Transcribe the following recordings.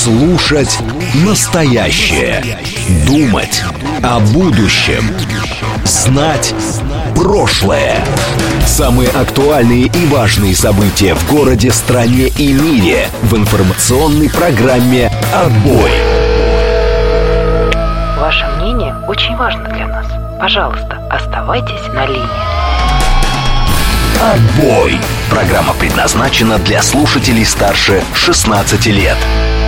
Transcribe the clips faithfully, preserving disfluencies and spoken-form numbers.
Слушать настоящее. Думать о будущем. Знать прошлое. Самые актуальные и важные события в городе, стране и мире в информационной программе «Отбой». Ваше мнение очень важно для нас. Пожалуйста, оставайтесь на линии. «Отбой». Программа предназначена для слушателей старше шестнадцати лет.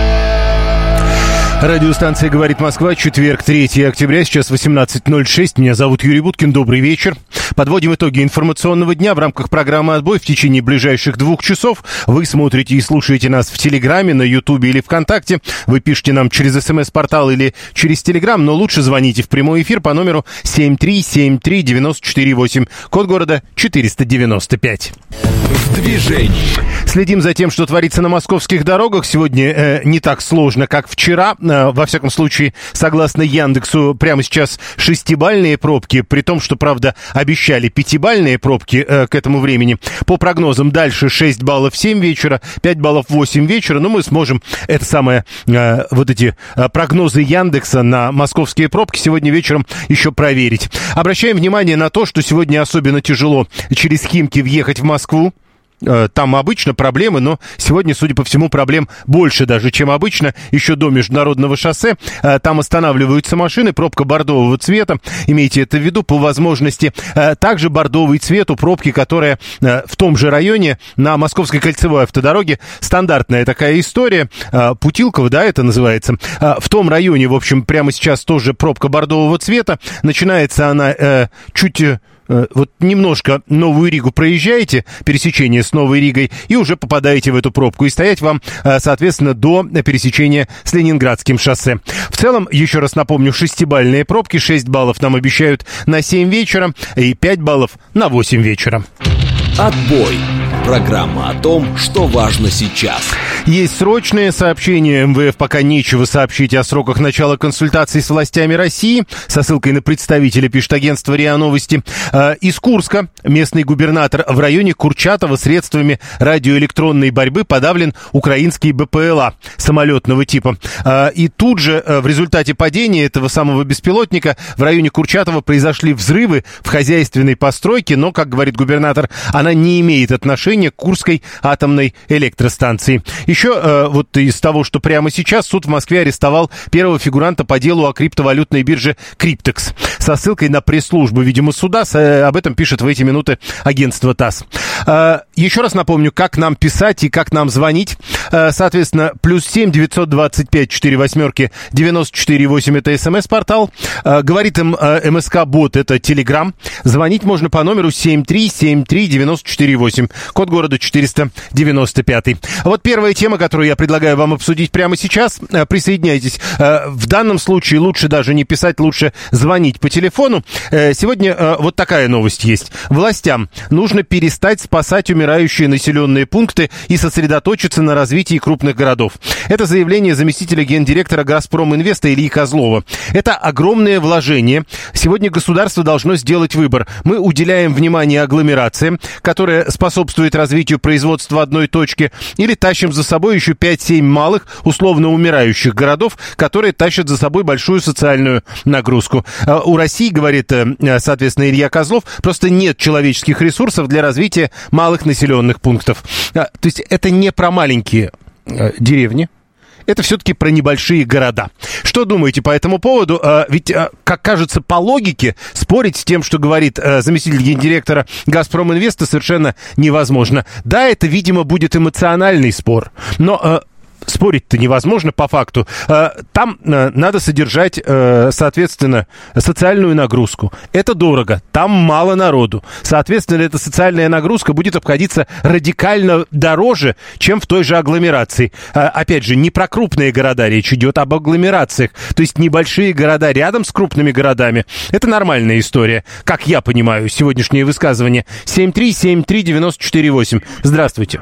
Радиостанция «Говорит Москва», четверг, третьего октября, сейчас восемнадцать ноль шесть. Меня зовут Юрий Буткин, добрый вечер. Подводим итоги информационного дня в рамках программы «Отбой». В течение ближайших двух часов вы смотрите и слушаете нас в Телеграме, на Ютубе или ВКонтакте. Вы пишете нам через СМС-портал или через Телеграм, но лучше звоните в прямой эфир по номеру семь три семь три девять четыре восемь, код города четыреста девяносто пять. В движении. Следим за тем, что творится на московских дорогах. Сегодня э, не так сложно, как вчера. Э, во всяком случае, согласно Яндексу, прямо сейчас шестибалльные пробки, при том, что, правда, обещали пятибалльные пробки э, к этому времени. По прогнозам дальше шесть баллов в семь вечера, пять баллов в восемь вечера. Но мы сможем это самое, э, вот эти э, прогнозы Яндекса на московские пробки сегодня вечером еще проверить. Обращаем внимание на то, что сегодня особенно тяжело через Химки въехать в Москву. Там обычно проблемы, но сегодня, судя по всему, проблем больше даже, чем обычно. Еще до международного шоссе там останавливаются машины, пробка бордового цвета, имейте это в виду, по возможности. Также бордовый цвет у пробки, которая в том же районе на Московской кольцевой автодороге. Стандартная такая история. Путилково, да, это называется. В том районе, в общем, прямо сейчас тоже пробка бордового цвета. Начинается она чуть... Вот немножко Новую Ригу проезжаете, пересечение с Новой Ригой, и уже попадаете в эту пробку. И стоять вам, соответственно, до пересечения с Ленинградским шоссе. В целом, еще раз напомню, шестибалльные пробки. шесть баллов нам обещают на семь вечера и пять баллов на восемь вечера. «Отбой». Программа о том, что важно сейчас. Есть срочные сообщения. эм вэ эф пока нечего сообщить о сроках начала консультаций с властями России. Со ссылкой на представителя пишет агентство РИА Новости. Из Курска местный губернатор: в районе Курчатова средствами радиоэлектронной борьбы подавлен украинский бэ пэ эл а самолетного типа. И тут же в результате падения этого самого беспилотника в районе Курчатова произошли взрывы в хозяйственной постройке, но, как говорит губернатор, она не имеет отношения к Курской атомной электростанции. Еще э, вот из того, что прямо сейчас суд в Москве арестовал первого фигуранта по делу о криптовалютной бирже Криптекс. Со ссылкой на пресс-службу, видимо, суда. С, э, об этом пишет в эти минуты агентство ТАСС. Э, еще раз напомню, как нам писать и как нам звонить. Э, соответственно, плюс семь девятьсот двадцать пять четыре восьмерки девяносто четыре восемь это СМС-портал. Э, говорит им э, МСК-бот, это Телеграм. Звонить можно по номеру семь три семь три девяносто четыре восемь. Код города четыреста девяносто пять. Вот первая тема, которую я предлагаю вам обсудить прямо сейчас. Присоединяйтесь. В данном случае лучше даже не писать, лучше звонить по телефону. Сегодня вот такая новость есть. Властям нужно перестать спасать умирающие населенные пункты и сосредоточиться на развитии крупных городов. Это заявление заместителя гендиректора «Газпроминвеста» Ильи Козлова. Это огромное вложение. Сегодня государство должно сделать выбор. Мы уделяем внимание агломерациям, которая способствует развитию производства одной точки, или тащим за собой еще пять-семь малых, условно умирающих городов, которые тащат за собой большую социальную нагрузку. У России, говорит, соответственно, Илья Козлов, просто нет человеческих ресурсов для развития малых населенных пунктов. То есть это не про маленькие деревни. Это все-таки про небольшие города. Что думаете по этому поводу? Ведь, как кажется, по логике спорить с тем, что говорит заместитель гендиректора «Газпроминвеста», совершенно невозможно. Да, это, видимо, будет эмоциональный спор, но... спорить-то невозможно по факту. Там надо содержать, соответственно, социальную нагрузку. Это дорого, там мало народу. Соответственно, эта социальная нагрузка будет обходиться радикально дороже, чем в той же агломерации. Опять же, не про крупные города речь идет, об агломерациях. То есть небольшие города рядом с крупными городами. Это нормальная история, как я понимаю сегодняшнее высказывание. семь три семь три девяносто четыре восемь. Здравствуйте.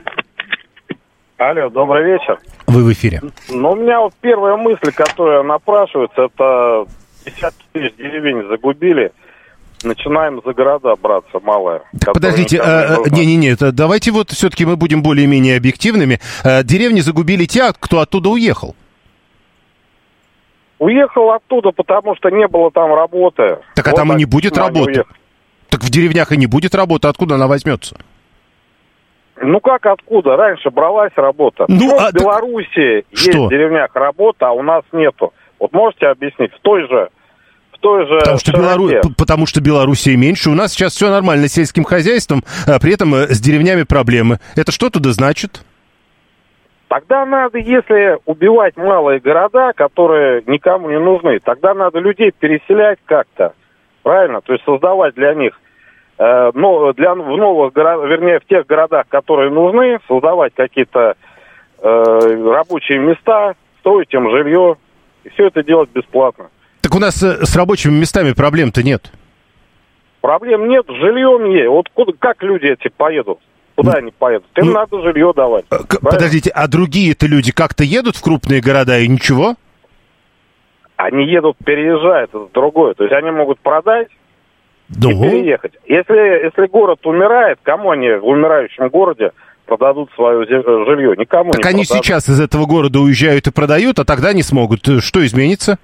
Алло, добрый вечер. Вы в эфире. Ну, у меня вот первая мысль, которая напрашивается, это десятки тысяч деревень загубили. начинаем за города браться, малые. Подождите, не-не-не, а, давайте вот все-таки мы будем более-менее объективными. А, деревни загубили те, кто оттуда уехал. Уехал оттуда, потому что не было там работы. Так а вот там и не будет работы. Так в деревнях и не будет работы, откуда она возьмется? Ну как откуда? Раньше бралась работа. Ну, а в Беларуси так... есть в деревнях работа, а у нас нету. Вот можете объяснить? В той же... В той же потому, что Белору... потому что Белоруссия меньше. У нас сейчас все нормально с сельским хозяйством, а при этом с деревнями проблемы. Это что туда значит? Тогда надо, если убивать малые города, которые никому не нужны, тогда надо людей переселять как-то. Правильно? То есть создавать для них, э, но для, в новых городах, вернее, в тех городах, которые нужны, создавать какие-то э, рабочие места, строить им жилье, и все это делать бесплатно. Так у нас э, с рабочими местами проблем-то нет. Проблем нет, с жильем есть. Вот куда, как люди эти поедут? Куда ну, они поедут? Им ну, надо жилье давать. К- подождите, а другие-то люди как-то едут в крупные города и ничего? Они едут, переезжают, это другое. То есть они могут продать ну? и переехать. Если, если город умирает, кому они в умирающем городе продадут свое жилье? Никому так не продадут. Так они сейчас из этого города уезжают и продают, а тогда не смогут. Что изменится?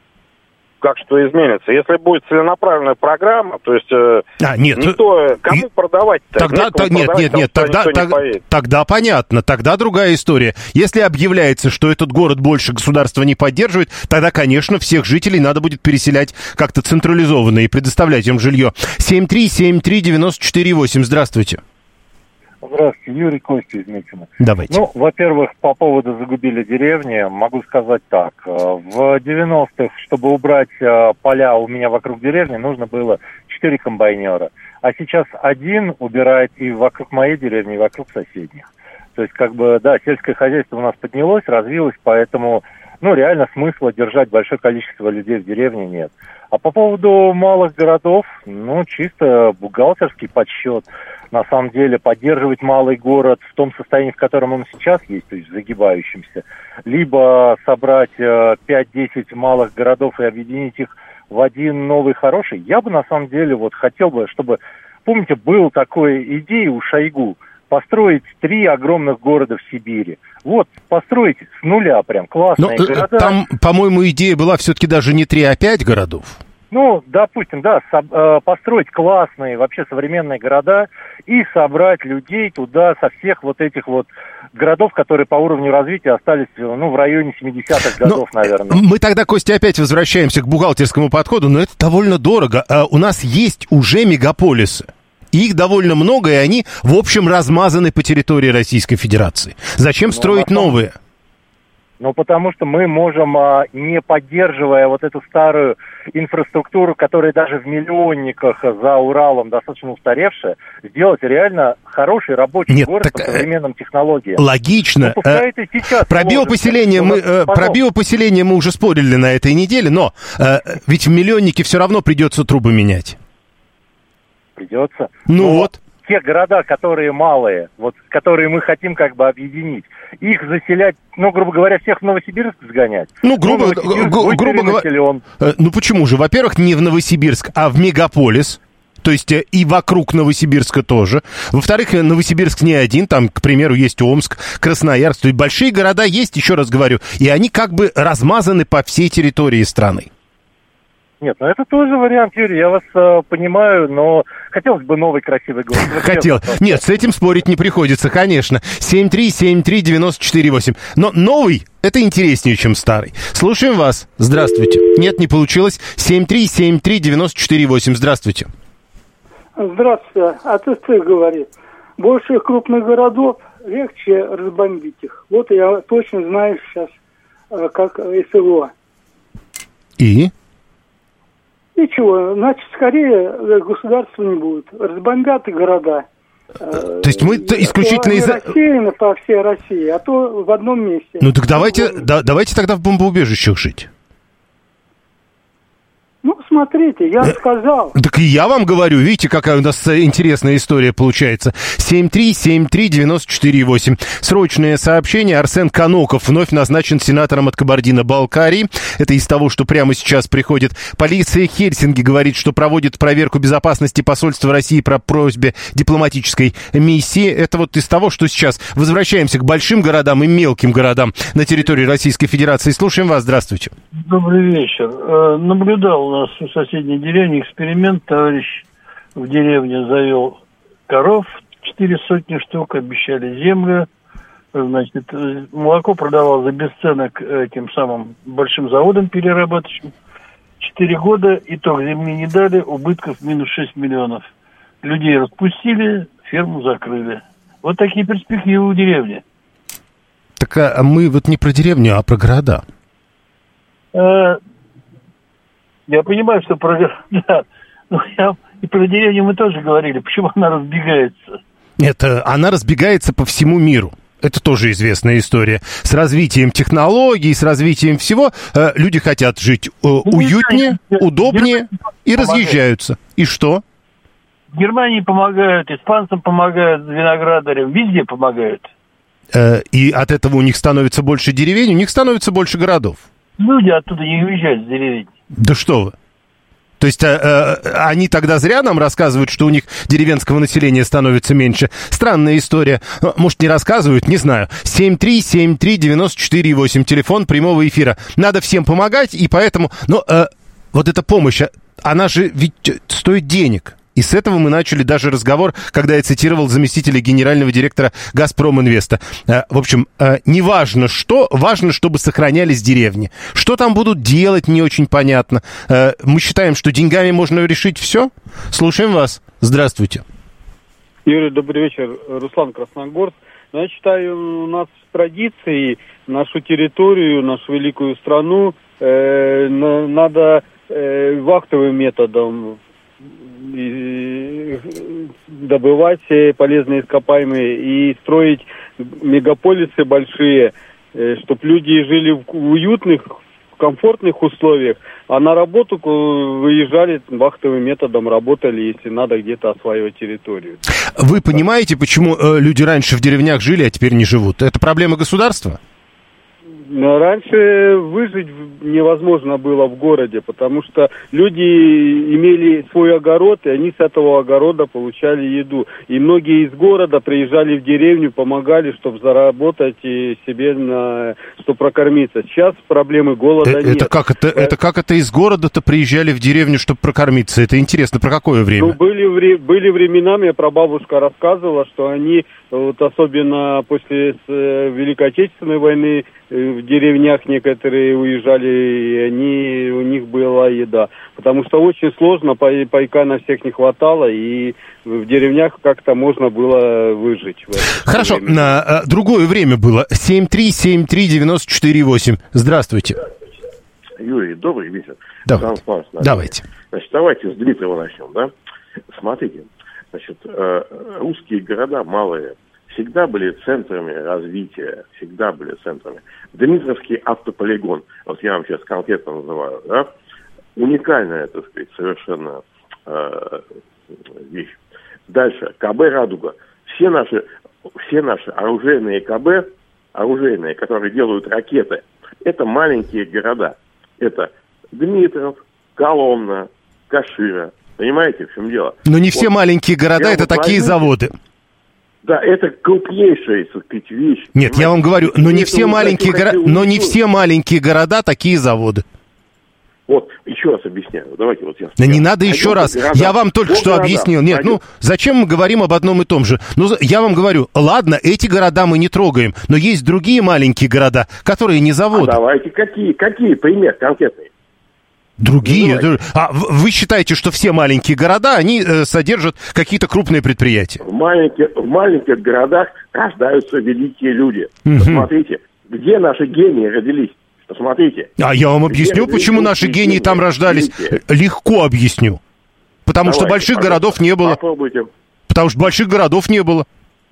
Как что изменится? Если будет целенаправленная программа, то есть э, а, нет, никто... Кому и... продавать-то? Тогда, та, нет, продавать, нет, нет, тогда, так, не тогда понятно, тогда другая история. Если объявляется, что этот город больше государства не поддерживает, тогда, конечно, всех жителей надо будет переселять как-то централизованно и предоставлять им жилье. семь три семь три девять четыре восемь, здравствуйте. Здравствуйте, Юрий Костя из Митина. Давайте. Ну, во-первых, по поводу загубили деревни, могу сказать так. В девяностых, чтобы убрать поля у меня вокруг деревни, нужно было четыре комбайнера. А сейчас один убирает и вокруг моей деревни, и вокруг соседних. То есть, как бы, да, сельское хозяйство у нас поднялось, развилось, поэтому, ну, реально смысла держать большое количество людей в деревне нет. А по поводу малых городов, ну, чисто бухгалтерский подсчет. На самом деле, поддерживать малый город в том состоянии, в котором он сейчас есть, то есть загибающимся, либо собрать э, пять-десять малых городов и объединить их в один новый хороший, я бы на самом деле вот хотел бы, чтобы, помните, была такая идея у Шойгу, построить три огромных города в Сибири. Вот, построить с нуля прям, классные Но, города. Там, по-моему, идея была все-таки даже не три, а пять городов. Ну, допустим, да, со- э, построить классные, вообще современные города и собрать людей туда со всех вот этих вот городов, которые по уровню развития остались, ну, в районе семидесятых годов, но наверное. Мы тогда, Костя, опять возвращаемся к бухгалтерскому подходу, но это довольно дорого. А у нас есть уже мегаполисы. Их довольно много, и они, в общем, размазаны по территории Российской Федерации. Зачем ну, строить самом... новые? Ну, потому что мы можем, не поддерживая вот эту старую инфраструктуру, которая даже в миллионниках за Уралом достаточно устаревшая, сделать реально хороший рабочий Нет, город так, по современным технологиям. Логично. Ну, э, это сейчас про, биопоселение мы, э, про биопоселение мы уже спорили на этой неделе, но э, ведь в миллионнике все равно придется трубы менять. Придется. Ну но вот. Те города, которые малые, вот, которые мы хотим как бы объединить, их заселять, ну, грубо говоря, всех в Новосибирск сгонять. Ну, грубо, г- грубо говоря, ну почему же? Во-первых, не в Новосибирск, а в мегаполис. То есть и вокруг Новосибирска тоже. Во-вторых, Новосибирск не один, там, к примеру, есть Омск, Красноярск. То есть большие города есть, еще раз говорю, и они как бы размазаны по всей территории страны. Нет, ну это тоже вариант, Юрий, я вас э, понимаю, но хотелось бы новый красивый город. Хотел. Нет, с этим спорить не приходится, конечно. семь три семь три девять четыре восемь. Но новый — это интереснее, чем старый. Слушаем вас. Здравствуйте. Нет, не получилось. семь три семь три девять четыре восемь. Здравствуйте. Здравствуйте. А ты что говорит? Больше крупных городов легче разбомбить их. Вот я точно знаю сейчас, как СВО. И? Ничего, значит, скорее государства не будет. Разбомбят и города. То есть мы исключительно из... рассеяны по всей России, а то в одном месте. Ну так давайте, да, давайте тогда в бомбоубежищах жить. Ну, смотрите. посмотрите, я сказал. Так и я вам говорю, видите, какая у нас интересная история получается. семь три семь три девять четыре восемь. Срочное сообщение. Арсен Каноков вновь назначен сенатором от Кабардино-Балкарии. Это из того, что прямо сейчас приходит. Полиция Хельсинки говорит, что проводит проверку безопасности посольства России по просьбе дипломатической миссии. Это вот из того, что сейчас. Возвращаемся к большим городам и мелким городам на территории Российской Федерации. Слушаем вас. Здравствуйте. Добрый вечер. Наблюдал у нас в соседней деревне эксперимент. Товарищ в деревне завел коров, четыре сотни штук, обещали землю. Значит, молоко продавал за бесценок этим самым большим заводом перерабатывающим. Четыре года, итог земли не дали, убытков минус шесть миллионов. Людей распустили, ферму закрыли. Вот такие перспективы у деревни. Так а мы вот не про деревню, а про города. Я понимаю, что про... Да, но я... и про деревню мы тоже говорили. Почему она разбегается? Нет, она разбегается по всему миру. Это тоже известная история. С развитием технологий, с развитием всего э, люди хотят жить э, уютнее, удобнее и разъезжаются. И что? В Германии помогают, испанцам помогают, виноградарям, везде помогают. Э, и от этого у них становится больше деревень, у них становится больше городов. Люди оттуда не уезжают с деревень. Да что вы. То есть э, э, они тогда зря нам рассказывают, что у них деревенского населения становится меньше. Странная история. Может, не рассказывают, не знаю. семь три семь три девять четыре восемь, телефон прямого эфира. Надо всем помогать, и поэтому... Но э, вот эта помощь, она же ведь стоит денег. И с этого мы начали даже разговор, когда я цитировал заместителя генерального директора «Газпроминвеста». В общем, неважно что, важно, чтобы сохранялись деревни. Что там будут делать, не очень понятно. Мы считаем, что деньгами можно решить все. Слушаем вас. Здравствуйте. Юрий, добрый вечер. Руслан, Красногорск. Я считаю, у нас традиции, нашу территорию, нашу великую страну э, надо э, вахтовым методом добывать полезные ископаемые и строить мегаполисы большие, чтобы люди жили в уютных, комфортных условиях, а на работу выезжали вахтовым методом, работали, если надо где-то осваивать территорию. Вы понимаете, почему люди раньше в деревнях жили, а теперь не живут? Это проблема государства? Раньше выжить невозможно было в городе, потому что люди имели свой огород, и они с этого огорода получали еду. И многие из города приезжали в деревню, помогали, чтобы заработать и себе, на, чтобы прокормиться. Сейчас проблемы голода это, нет. Это как это, это как это из города-то приезжали в деревню, чтобы прокормиться? Это интересно, про какое время? Ну, были, были времена, мне прабабушка рассказывала, что они, вот особенно после Великой Отечественной войны, в деревнях некоторые уезжали, и они, у них была еда. Потому что очень сложно, пайка на всех не хватало, и в деревнях как-то можно было выжить. Хорошо, на, другое время было. семь три семь три девять четыре восемь. Здравствуйте. Юрий, добрый вечер. Давайте. Давайте. Значит, давайте с Дмитриева начнем, да? Смотрите, значит, русские города малые всегда были центрами развития, всегда были центрами. Дмитровский автополигон, вот я вам сейчас конкретно называю, да, уникальная, так сказать, совершенно э, вещь. Дальше, КБ «Радуга». Все наши, все наши оружейные КБ, оружейные, которые делают ракеты, это маленькие города. Это Дмитров, Коломна, Кашира. Понимаете, в чем дело? Но не все вот. маленькие города, я это такие возьмите. заводы. Да, это крупнейшая, так сказать, вещь. Нет, понимаете? Я вам говорю, но не все маленькие города, но не все маленькие города такие заводы. Вот, еще раз объясняю. Давайте вот я... Да не надо еще раз. Города, я вам только что города, объяснил. Нет, пойдем. ну, зачем мы говорим об одном и том же? Ну, я вам говорю, ладно, эти города мы не трогаем, но есть другие маленькие города, которые не заводы. А давайте, какие, какие пример конкретные? Другие? Ну, а вы считаете, что все маленькие города, они э, содержат какие-то крупные предприятия? В маленьких, в маленьких городах рождаются великие люди. Угу. Посмотрите, где наши гении родились. Посмотрите. А я вам объясню, где почему наши гении, гении там рождались. Видите? Легко объясню. Потому Давайте, что больших пожалуйста. городов не было. Попробуйте. Потому что больших городов не было.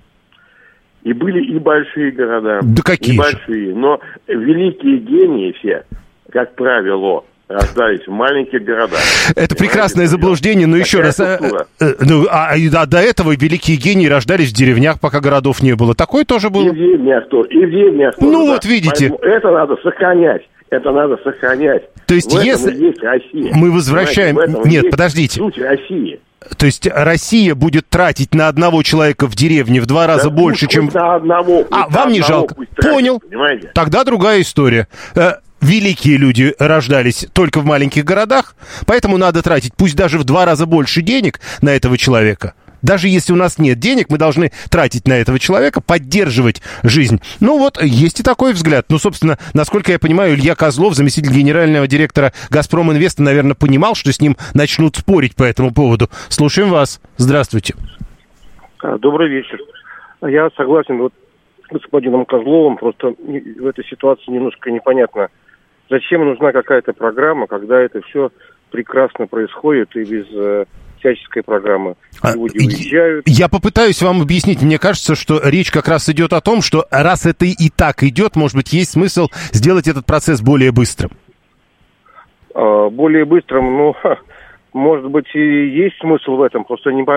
И были и большие города. Да какие и же? большие. Но великие гении все, как правило, рождались в маленьких городах. Это Понимаете, прекрасное заблуждение, но еще раз. А, а, ну, а, а до этого великие гении рождались в деревнях, пока городов не было. Такое тоже было. И в деревнях тоже. И в деревнях тоже. Ну да. вот видите. Поэтому это надо сохранять. Это надо сохранять. То есть, в если этом и есть Россия. мы возвращаем... Нет, подождите. Суть России. То есть Россия будет тратить на одного человека в деревне в два раза да больше, чем... на одного. А, вам не жалко? Понял. Понимаете? Тогда другая история. Великие люди рождались только в маленьких городах, поэтому надо тратить пусть даже в два раза больше денег на этого человека. Даже если у нас нет денег, мы должны тратить на этого человека, поддерживать жизнь. Ну вот, есть и такой взгляд. Ну, собственно, насколько я понимаю, Илья Козлов, заместитель генерального директора «Газпром Инвеста», наверное, понимал, что с ним начнут спорить по этому поводу. Слушаем вас. Здравствуйте. Добрый вечер. Я согласен вот с господином Козловым. Просто в этой ситуации немножко непонятно, зачем нужна какая-то программа, когда это все прекрасно происходит и без... всяческой программы. Люди уезжают. Я попытаюсь вам объяснить. Мне кажется, что речь как раз идет о том, что раз это и так идет, может быть, есть смысл сделать этот процесс более быстрым. А, более быстрым, ну, может быть, и есть смысл в этом. Просто не,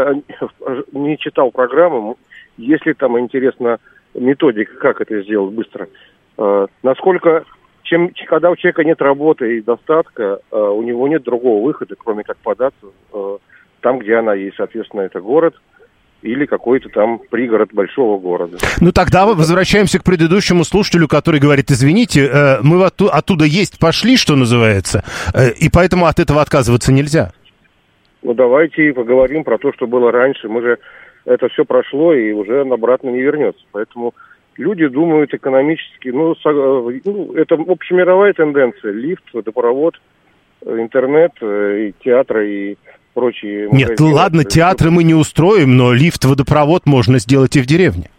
не читал программу. Если там интересна методика, как это сделать быстро. А, насколько... Чем, когда у человека нет работы и достатка, а, у него нет другого выхода, кроме как податься а, там, где она есть, соответственно, это город или какой-то там пригород большого города. Ну, тогда возвращаемся к предыдущему слушателю, который говорит, извините, мы оттуда есть пошли, что называется, и поэтому от этого отказываться нельзя. Ну, давайте поговорим про то, что было раньше. Мы же, это все прошло и уже обратно не вернется. Поэтому люди думают экономически, ну, ну это общемировая тенденция. Лифт, водопровод, интернет, и театры, и прочие... Нет, магазины. Ладно, театры мы не устроим, но лифт, водопровод можно сделать и в деревне.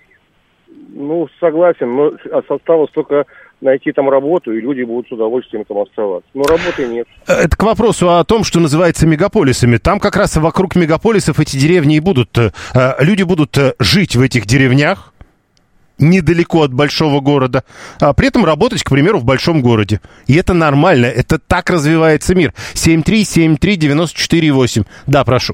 Ну, согласен, но осталось только найти там работу, и люди будут с удовольствием там оставаться. Но работы нет. Это к вопросу о том, что называется мегаполисами. Там как раз вокруг мегаполисов эти деревни и будут... Люди будут жить в этих деревнях, недалеко от большого города, а при этом работать, к примеру, в большом городе. И это нормально, это так развивается мир. семь три семь три девять четыре восемь. Да, прошу.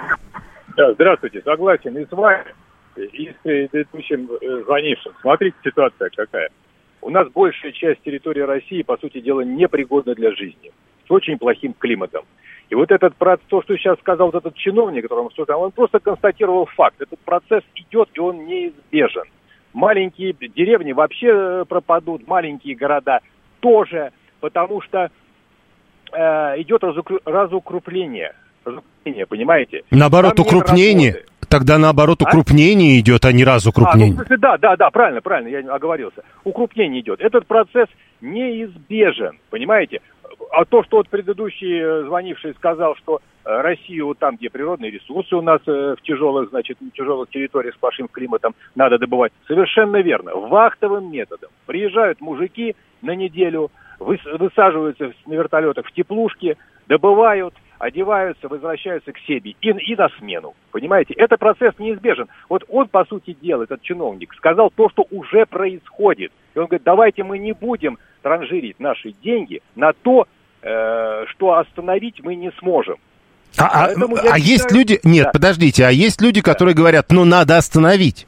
Да, здравствуйте, согласен и с вами, и с предыдущим звонившим. Смотрите, ситуация какая. У нас большая часть территории России, по сути дела, непригодна для жизни, с очень плохим климатом. И вот этот, то, что сейчас сказал вот этот чиновник, которому он просто констатировал факт. Этот процесс идет, и он неизбежен. Маленькие деревни вообще пропадут, маленькие города тоже, потому что э, идет разукр... разукрупнение, разукрупнение, понимаете? Наоборот, там укрупнение, тогда наоборот а? укрупнение идет, а не разукрупнение. А, ну, в смысле, да, да, да, правильно, правильно, я оговорился. Укрупнение идет. Этот процесс неизбежен, понимаете? А то, что вот предыдущий звонивший сказал, что Россию вот там, где природные ресурсы у нас в тяжелых, значит, в тяжелых территориях с плохим климатом надо добывать, совершенно верно. Вахтовым методом. Приезжают мужики на неделю, высаживаются на вертолетах в теплушки, добывают, одеваются, возвращаются к себе и, и на смену. Понимаете, это процесс неизбежен. Вот он, по сути дела, этот чиновник, сказал то, что уже происходит. И он говорит, давайте мы не будем транжирить наши деньги на то, э, что остановить мы не сможем. А, а, а считаю... есть люди... Нет, да. подождите, а есть люди, которые да. говорят, ну, надо остановить.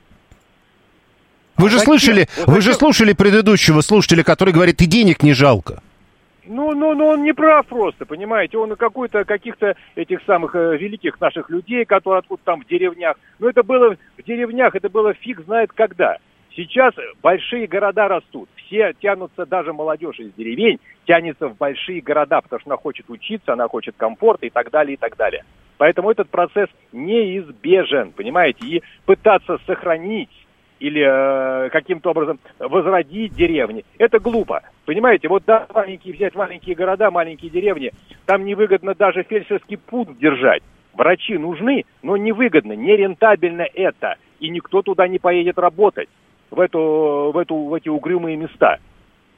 Вы а же зачем? слышали, вот вы зачем? же слушали предыдущего слушателя, который говорит, и денег не жалко. Ну, ну, ну, он не прав просто, понимаете, он какой-то, каких-то этих самых э, великих наших людей, которые откуда там в деревнях, ну, это было в деревнях, это было фиг знает когда. Сейчас большие города растут, все тянутся, даже молодежь из деревень тянется в большие города, потому что она хочет учиться, она хочет комфорта и так далее, и так далее. Поэтому этот процесс неизбежен, понимаете, и пытаться сохранить или э, каким-то образом возродить деревни, это глупо. Понимаете, вот да, маленькие, взять маленькие города, маленькие деревни, там невыгодно даже фельдшерский пункт держать. Врачи нужны, но невыгодно, нерентабельно это. И никто туда не поедет работать, в, эту, в, эту, в эти угрюмые места.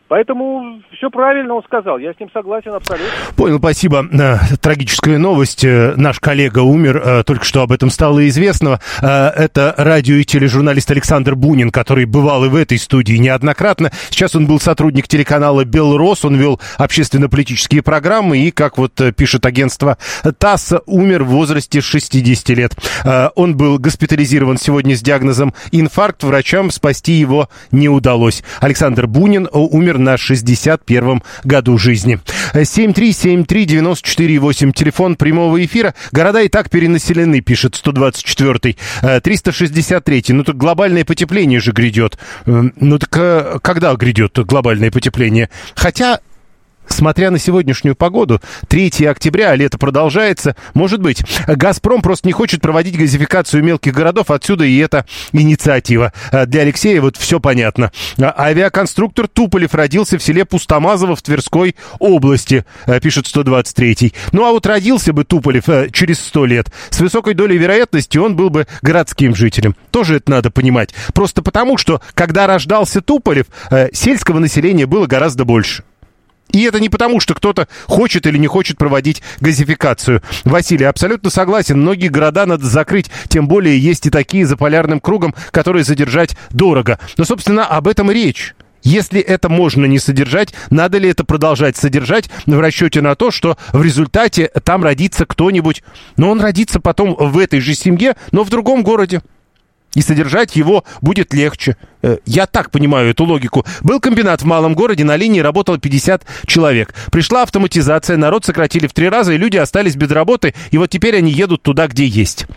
Поэтому все правильно он сказал, я с ним согласен абсолютно. Понял, спасибо. Трагическая новость. Наш коллега умер, только что об этом стало известно. Это радио и тележурналист Александр Бунин, который бывал и в этой студии неоднократно. Сейчас он был сотрудник телеканала «Белрос», он вел общественно-политические программы и, как вот пишет агентство ТАСС, умер в возрасте шестидесяти лет. Он был госпитализирован сегодня с диагнозом инфаркт, врачам спасти его не удалось. Александр Бунин умер на шестьдесят первом году жизни. семь три семь три девяносто четыре восемь, телефон прямого эфира. Города и так перенаселены, пишет сто двадцать четвёртый. триста шестьдесят третий. Ну так глобальное потепление же грядет. Ну так когда грядет глобальное потепление? Хотя... Смотря на сегодняшнюю погоду, третьего октября, а лето продолжается, может быть. «Газпром» просто не хочет проводить газификацию мелких городов, отсюда и эта инициатива. Для Алексея вот все понятно. Авиаконструктор Туполев родился в селе Пустомазово в Тверской области, пишет сто двадцать третий. Ну а вот родился бы Туполев через сто лет, с высокой долей вероятности он был бы городским жителем. Тоже это надо понимать. Просто потому, что когда рождался Туполев, сельского населения было гораздо больше. И это не потому, что кто-то хочет или не хочет проводить газификацию. Василий, абсолютно согласен. Многие города надо закрыть. Тем более есть и такие за полярным кругом, которые содержать дорого. Но, собственно, об этом и речь. Если это можно не содержать, надо ли это продолжать содержать в расчете на то, что в результате там родится кто-нибудь. Но он родится потом в этой же семье, но в другом городе. И содержать его будет легче. Я так понимаю эту логику. Был комбинат в малом городе, на линии работало пятьдесят человек. Пришла автоматизация, народ сократили в три раза, и люди остались без работы, и вот теперь они едут туда, где есть.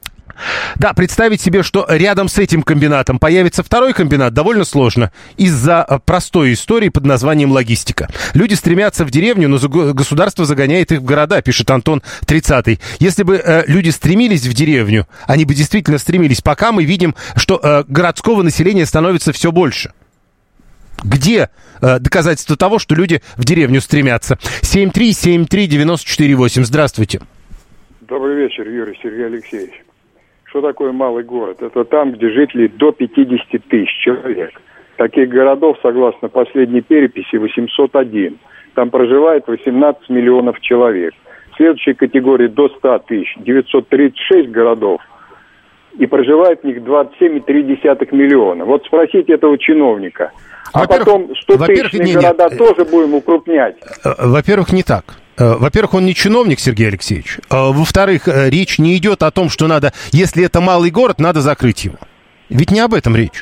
Да, представить себе, что рядом с этим комбинатом появится второй комбинат, довольно сложно. Из-за простой истории под названием логистика. Люди стремятся в деревню, но государство загоняет их в города, пишет Антон тридцатый. Если бы э, люди стремились в деревню, они бы действительно стремились, пока мы видим, что э, городского населения становится все больше. Где э, доказательства того, что люди в деревню стремятся? семь три семь три девяносто четыре восемь. Здравствуйте. Добрый вечер, Юрий Сергей Алексеевич. Что такое малый город? Это там, где жителей до пятьдесят тысяч человек. Таких городов, согласно последней переписи, восемьсот один. Там проживает восемнадцать миллионов человек. В следующей категории до ста тысяч, девятьсот тридцать шесть городов. И проживает в них двадцать семь целых три десятых миллиона. Вот спросите этого чиновника. А потом стотысячные города тоже будем укрупнять. Во-первых, не так. Во-первых, он не чиновник, Сергей Алексеевич. Во-вторых, речь не идет о том, что надо, если это малый город, надо закрыть его. Ведь не об этом речь.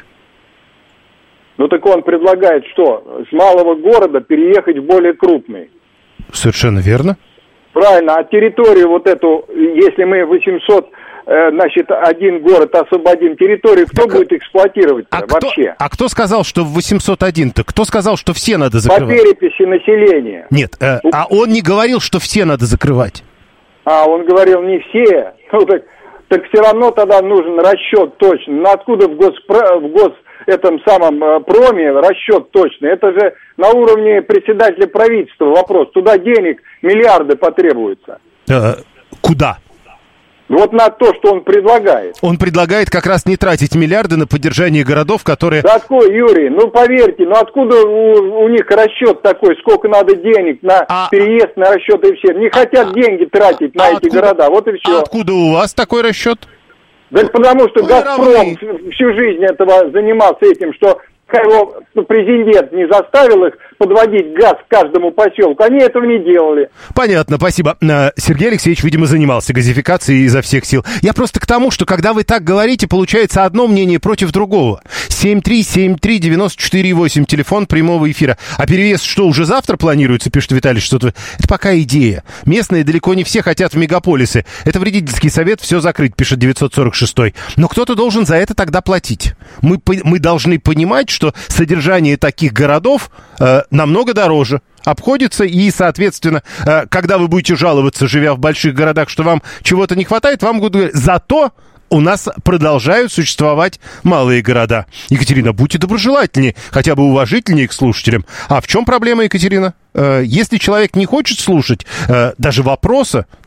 Ну так он предлагает что? С малого города переехать в более крупный. Совершенно верно. Правильно, а территорию вот эту, если мы восемьсот, значит, один город освободим, территорию кто так, будет эксплуатировать а вообще? Кто, а кто сказал, что в восемьсот один-то? Кто сказал, что все надо закрывать? По переписи населения. Нет, э, У... а он не говорил, что все надо закрывать. А, он говорил не все. Ну, так, так все равно тогда нужен расчет точно. Ну, откуда в, госпро... в гос... этом самом э, проме расчет точный? Это же на уровне председателя правительства вопрос. Туда денег миллиарды потребуются. Э, куда? Вот на то, что он предлагает. Он предлагает как раз не тратить миллиарды на поддержание городов, которые... Да откуда, Юрий, ну поверьте, ну откуда у, у них расчет такой, сколько надо денег на а... переезд, на расчеты и все. Не хотят а... деньги тратить на а эти откуда... города, вот и все. А откуда у вас такой расчет? Да потому что Ой, «Газпром» равны. всю жизнь этого занимался этим, что его президент не заставил их подводить газ к каждому поселку. Они этого не делали. Понятно, спасибо. Сергей Алексеевич, видимо, занимался газификацией изо всех сил. Я просто к тому, что когда вы так говорите, получается одно мнение против другого. семь три семь три девяносто четыре восемь, телефон прямого эфира. А переезд что, уже завтра планируется, пишет Виталий, что-то... Это пока идея. Местные далеко не все хотят в мегаполисы. Это вредительский совет, все закрыть, пишет девятьсот сорок шестой. Но кто-то должен за это тогда платить. Мы, мы должны понимать, что содержание таких городов э, намного дороже обходится, и, соответственно, э, когда вы будете жаловаться, живя в больших городах, что вам чего-то не хватает, вам будут говорить, зато у нас продолжают существовать малые города. Екатерина, будьте доброжелательнее, хотя бы уважительнее к слушателям. А в чем проблема, Екатерина? Э, если человек не хочет слушать э, даже вопроса,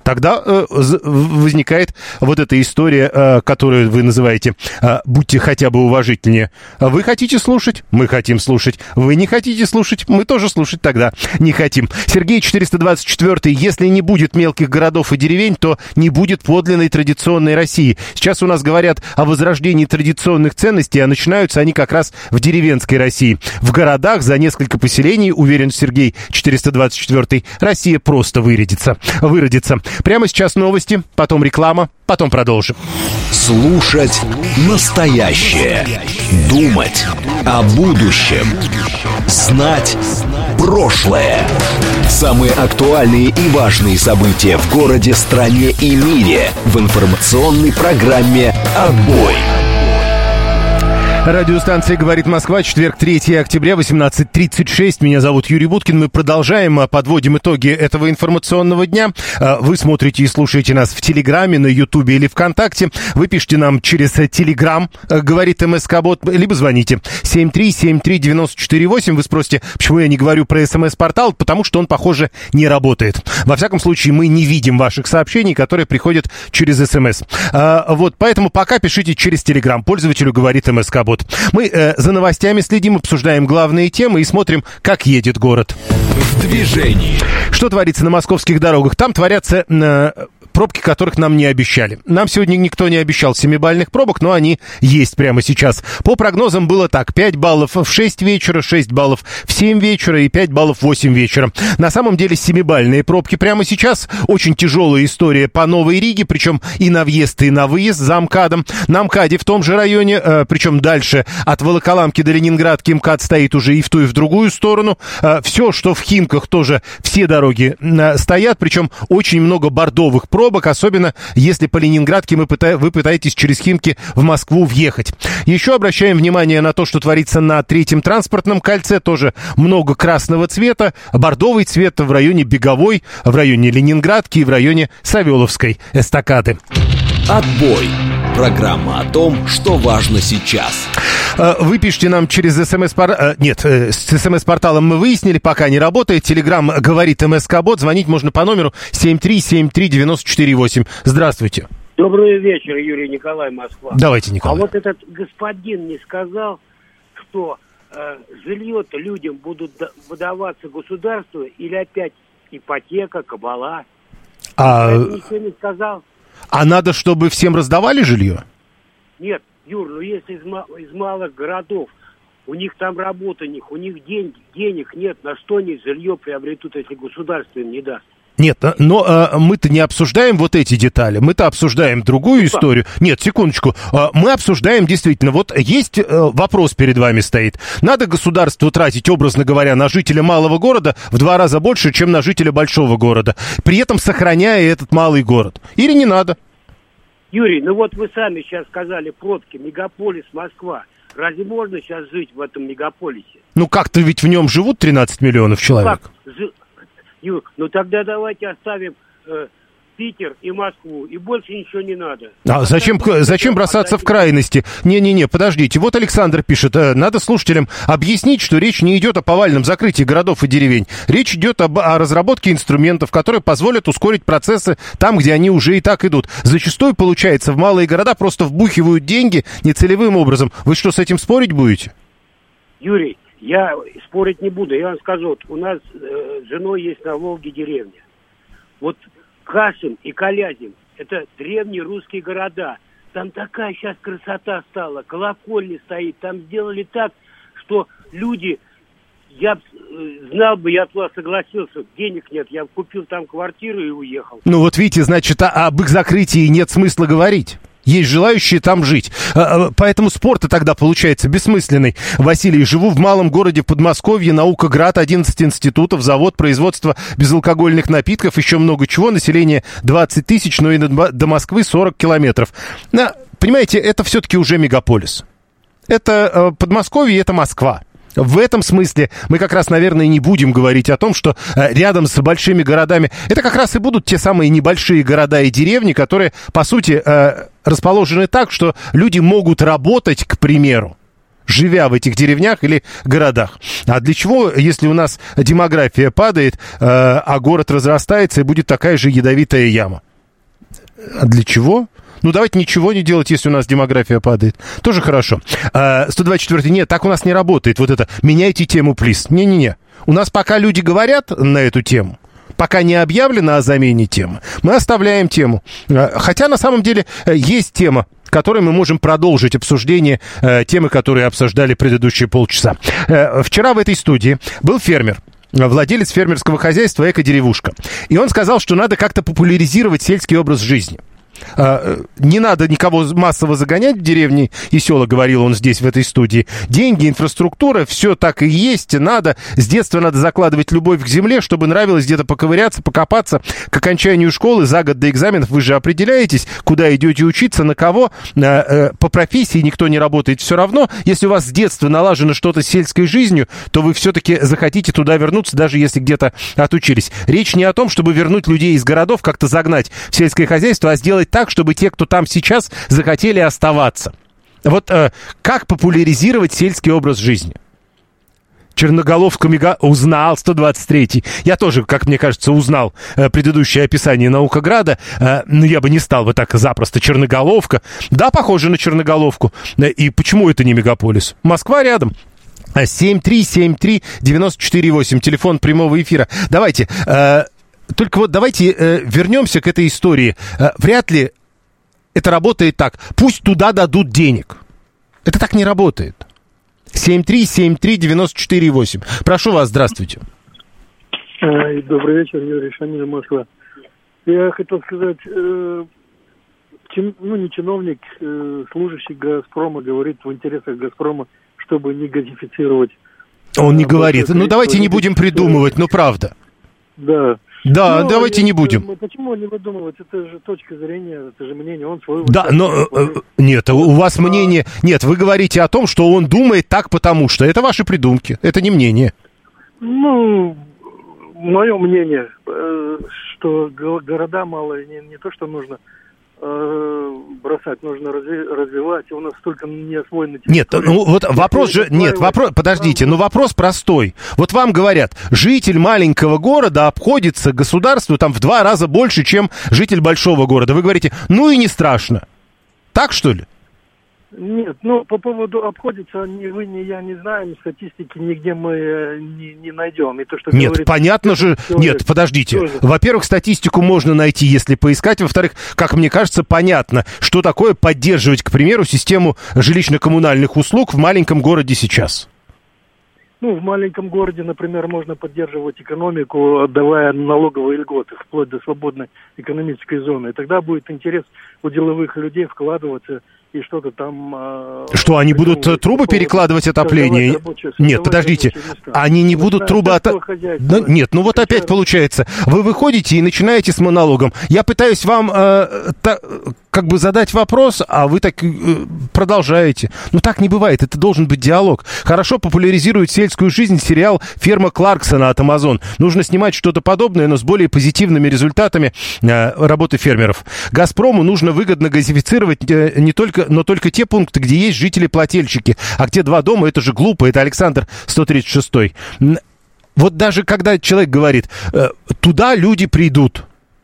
тогда э, возникает вот эта история, э, которую вы называете э, «будьте хотя бы уважительнее». Вы хотите слушать? Мы хотим слушать. Вы не хотите слушать? Мы тоже слушать тогда не хотим. Сергей, четыреста двадцать четвёртый. Если не будет мелких городов и деревень, то не будет подлинной традиционной России. Сейчас у нас говорят о возрождении традиционных ценностей, а начинаются они как раз в деревенской России. В городах за несколько поселений, уверен Сергей, четыреста двадцать четвёртый, Россия просто выродится. Выродится. Прямо сейчас новости, потом реклама, потом продолжим. Слушать настоящее. Думать о будущем. Знать прошлое. Самые актуальные и важные события в городе, стране и мире в информационной программе «Отбой». Радиостанция «Говорит Москва», четверг, третьего октября, восемнадцать тридцать шесть. Меня зовут Юрий Буткин. Мы продолжаем, подводим итоги этого информационного дня. Вы смотрите и слушаете нас в Телеграме, на Ютубе или ВКонтакте. Вы пишите нам через Телеграм, говорит МСК-бот, либо звоните семь три семь три девять четыре восемь. Вы спросите, почему я не говорю про СМС-портал, потому что он, похоже, не работает. Во всяком случае, мы не видим ваших сообщений, которые приходят через СМС. А, вот, поэтому пока пишите через Телеграм. Пользователю говорит МСК-бот. Мы э, за новостями следим, обсуждаем главные темы и смотрим, как едет город. В движении. Что творится на московских дорогах? Там творятся э, пробки, которых нам не обещали. Нам сегодня никто не обещал семибалльных пробок, но они есть прямо сейчас. По прогнозам было так: пять баллов в шесть вечера, шесть баллов в семь вечера и пять баллов в восемь вечера. На самом деле семибалльные пробки прямо сейчас. Очень тяжелая история по Новой Риге, причем и на въезд, и на выезд за МКАДом. На МКАДе в том же районе, э, причем дальше от Волоколамки до Ленинградки МКАД стоит уже и в ту, и в другую сторону. Э, все, что в Химках, тоже все дороги э, стоят, причем очень много бордовых пробок, особенно если по Ленинградке мы пыта... вы пытаетесь через Химки в Москву въехать. Еще обращаем внимание на то, что творится на третьем транспортном кольце. Тоже много красного цвета, бордовый цвет в районе Беговой, в районе Ленинградки и в районе Савеловской эстакады. Отбой. Программа о том, что важно сейчас. Вы пишите нам через СМС-портал. Нет, с СМС-порталом мы выяснили, пока не работает. Телеграм говорит МСК-бот. Звонить можно по номеру семь три семь три девять четыре восемь. Здравствуйте. Добрый вечер, Юрий Николай, Москва. Давайте, Николай. А вот этот господин не сказал, что э, жилье-то людям будут выдаваться государству или опять ипотека, кабала? А... Это ничего не сказал. А надо, чтобы всем раздавали жилье? Нет, Юр, ну если из, из малых городов, у них там работа, у них, у них деньги, денег нет, на что они жилье приобретут, если государство им не даст? Нет, но а, мы-то не обсуждаем вот эти детали, мы-то обсуждаем другую историю. Нет, секундочку, а, мы обсуждаем действительно, вот есть а, вопрос перед вами стоит. Надо государству тратить, образно говоря, на жителя малого города в два раза больше, чем на жителя большого города, при этом сохраняя этот малый город. Или не надо? Юрий, ну вот вы сами сейчас сказали, пробки, мегаполис Москва. Разве можно сейчас жить в этом мегаполисе? Ну как-то ведь в нем живут тринадцать миллионов человек. Как? Юр, ну тогда давайте оставим э, Питер и Москву, и больше ничего не надо. А зачем, зачем бросаться в крайности? Не-не-не, подождите. Вот Александр пишет, э, надо слушателям объяснить, что речь не идет о повальном закрытии городов и деревень. Речь идет об, о разработке инструментов, которые позволят ускорить процессы там, где они уже и так идут. Зачастую, получается, в малые города просто вбухивают деньги нецелевым образом. Вы что, с этим спорить будете? Юрий, я спорить не буду. Я вам скажу, вот у нас э, с женой есть на Волге деревня. Вот Кашин и Калязин – это древние русские города. Там такая сейчас красота стала, колокольня стоит. Там сделали так, что люди, я э, знал бы, я туда согласился, денег нет, я купил там квартиру и уехал. Ну вот видите, значит, а, об их закрытии нет смысла говорить. Есть желающие там жить. Поэтому спор-то тогда получается бессмысленный. Василий, живу в малом городе в Подмосковье, Наукоград, одиннадцать институтов, завод производства безалкогольных напитков, еще много чего. Население двадцать тысяч, но и до Москвы сорок километров. Понимаете, это все-таки уже мегаполис. Это Подмосковье, это Москва. В этом смысле мы как раз, наверное, не будем говорить о том, что э, рядом с большими городами это как раз и будут те самые небольшие города и деревни, которые, по сути, э, расположены так, что люди могут работать, к примеру, живя в этих деревнях или городах. А для чего, если у нас демография падает, э, а город разрастается и будет такая же ядовитая яма? А для чего? Ну, давайте ничего не делать, если у нас демография падает. Тоже хорошо. сто двадцать четвёртый. Нет, так у нас не работает. Вот это, меняйте тему, плиз. Не-не-не. У нас пока люди говорят на эту тему, пока не объявлено о замене темы, мы оставляем тему. Хотя, на самом деле, есть тема, которой мы можем продолжить обсуждение э, темы, которые обсуждали предыдущие полчаса. Э, вчера в этой студии был фермер, владелец фермерского хозяйства «Эко-деревушка». И он сказал, что надо как-то популяризировать сельский образ жизни. Не надо никого массово загонять в деревни и села, говорил он здесь, в этой студии. Деньги, инфраструктура, все так и есть. Надо, с детства надо закладывать любовь к земле, чтобы нравилось где-то поковыряться, покопаться. К окончанию школы, за год до экзаменов вы же определяетесь, куда идете учиться, на кого. По профессии никто не работает все равно. Если у вас с детства налажено что-то с сельской жизнью, то вы все-таки захотите туда вернуться, даже если где-то отучились. Речь не о том, чтобы вернуть людей из городов, как-то загнать в сельское хозяйство, а сделать так, чтобы те, кто там сейчас, захотели оставаться. Вот э, как популяризировать сельский образ жизни? Черноголовка мега... узнал, сто двадцать третий. Я тоже, как мне кажется, узнал э, предыдущее описание Наукограда. Э, но я бы не стал бы так запросто. Черноголовка. Да, похоже на Черноголовку. Э, и почему это не мегаполис? Москва рядом. семь три семь три девять четыре восемь. Телефон прямого эфира. Давайте... Э, Только вот давайте э, вернемся к этой истории. Э, вряд ли это работает так. Пусть туда дадут денег. Это так не работает. семь три семь три девять четыре восемь. Прошу вас, здравствуйте. Добрый вечер, Юрий Шамиль, Москва. Я хотел сказать, э, чин, ну не чиновник, э, служащий «Газпрома» говорит в интересах «Газпрома», чтобы не газифицировать. Он не говорит. Ну давайте не будем придумывать, ну правда. Да. Да, ну, давайте не будем. Почему не выдумывать? Это же точка зрения, это же мнение, он свой... Да, но... Э, нет, у вас мнение... Нет, вы говорите о том, что он думает так, потому что. Это ваши придумки, это не мнение. Ну, мое мнение, что города малые, не, не то, что нужно бросать, нужно развивать, у нас столько не освоено. Нет, ну вот вопрос же, нет, вопрос, подождите, ну вопрос простой. Вот вам говорят, житель маленького города обходится государству там в два раза больше, чем житель большого города. Вы говорите, ну и не страшно. Так что ли? Нет, ну по поводу обходится, ни вы, ни я не знаем, статистики нигде мы не, не найдем. И то, что нет, говорит, понятно же, человек, нет, подождите. Тоже. Во-первых, статистику можно найти, если поискать. Во-вторых, как мне кажется, понятно, что такое поддерживать, к примеру, систему жилищно-коммунальных услуг в маленьком городе сейчас. Ну, в маленьком городе, например, можно поддерживать экономику, отдавая налоговые льготы, вплоть до свободной экономической зоны. И тогда будет интерес у деловых людей вкладываться и что-то там... Э, что, они будут трубы поводу, перекладывать отопление? Рабочие, нет, подождите, они не будут трубы... От... Да, нет, ну вот опять получается, вы выходите и начинаете с монологом. Я пытаюсь вам э, та, как бы задать вопрос, а вы так э, продолжаете. Ну так не бывает, это должен быть диалог. Хорошо популяризирует сельскую жизнь сериал «Ферма Кларксона» от Amazon. Нужно снимать что-то подобное, но с более позитивными результатами э, работы фермеров. «Газпрому» нужно выгодно газифицировать э, не только но только те пункты, где есть жители-плательщики. А где два дома, это же глупо. Это Александр сто тридцать шестой. Вот даже когда человек говорит, туда люди придут.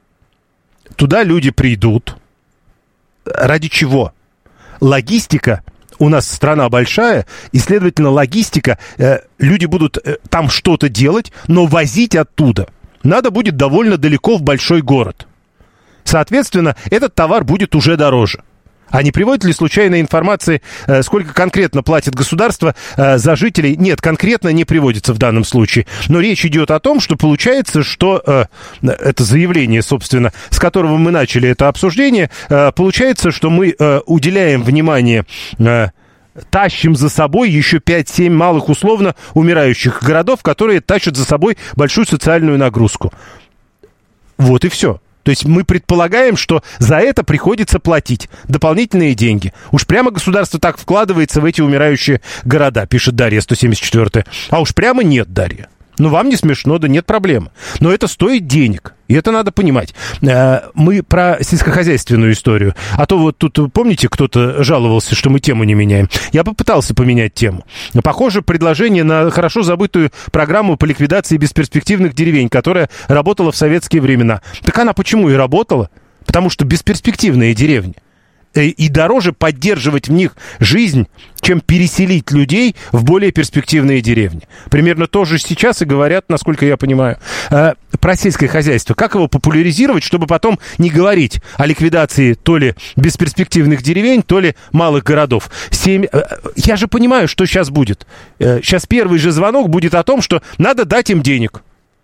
Туда люди придут. Ради чего? Логистика. У нас страна большая, и, следовательно, логистика. Люди будут там что-то делать, но возить оттуда надо будет довольно далеко в большой город. Соответственно, этот товар будет уже дороже. А не приводит ли случайная информация, сколько конкретно платит государство за жителей? Нет, конкретно не приводится в данном случае. Но речь идет о том, что получается, что это заявление, собственно, с которого мы начали это обсуждение, получается, что мы уделяем внимание, тащим за собой еще пять-семь малых условно умирающих городов, которые тащат за собой большую социальную нагрузку. Вот и все. То есть мы предполагаем, что за это приходится платить дополнительные деньги. Уж прямо государство так вкладывается в эти умирающие города, пишет Дарья сто семьдесят четыре. А уж прямо нет, Дарья. Ну, вам не смешно, да нет проблем. Но это стоит денег, и это надо понимать. Мы про сельскохозяйственную историю. А то вот тут, помните, кто-то жаловался, что мы тему не меняем. Я попытался поменять тему. Похоже, предложение на хорошо забытую программу по ликвидации бесперспективных деревень, которая работала в советские времена. Так она почему и работала? Потому что бесперспективные деревни. И дороже поддерживать в них жизнь, чем переселить людей в более перспективные деревни. Примерно то же сейчас и говорят, насколько я понимаю, про сельское хозяйство. Как его популяризировать, чтобы потом не говорить о ликвидации то ли бесперспективных деревень, то ли малых городов. Семь... Я же понимаю, что сейчас будет. Сейчас первый же звонок будет о том, что надо дать им денег.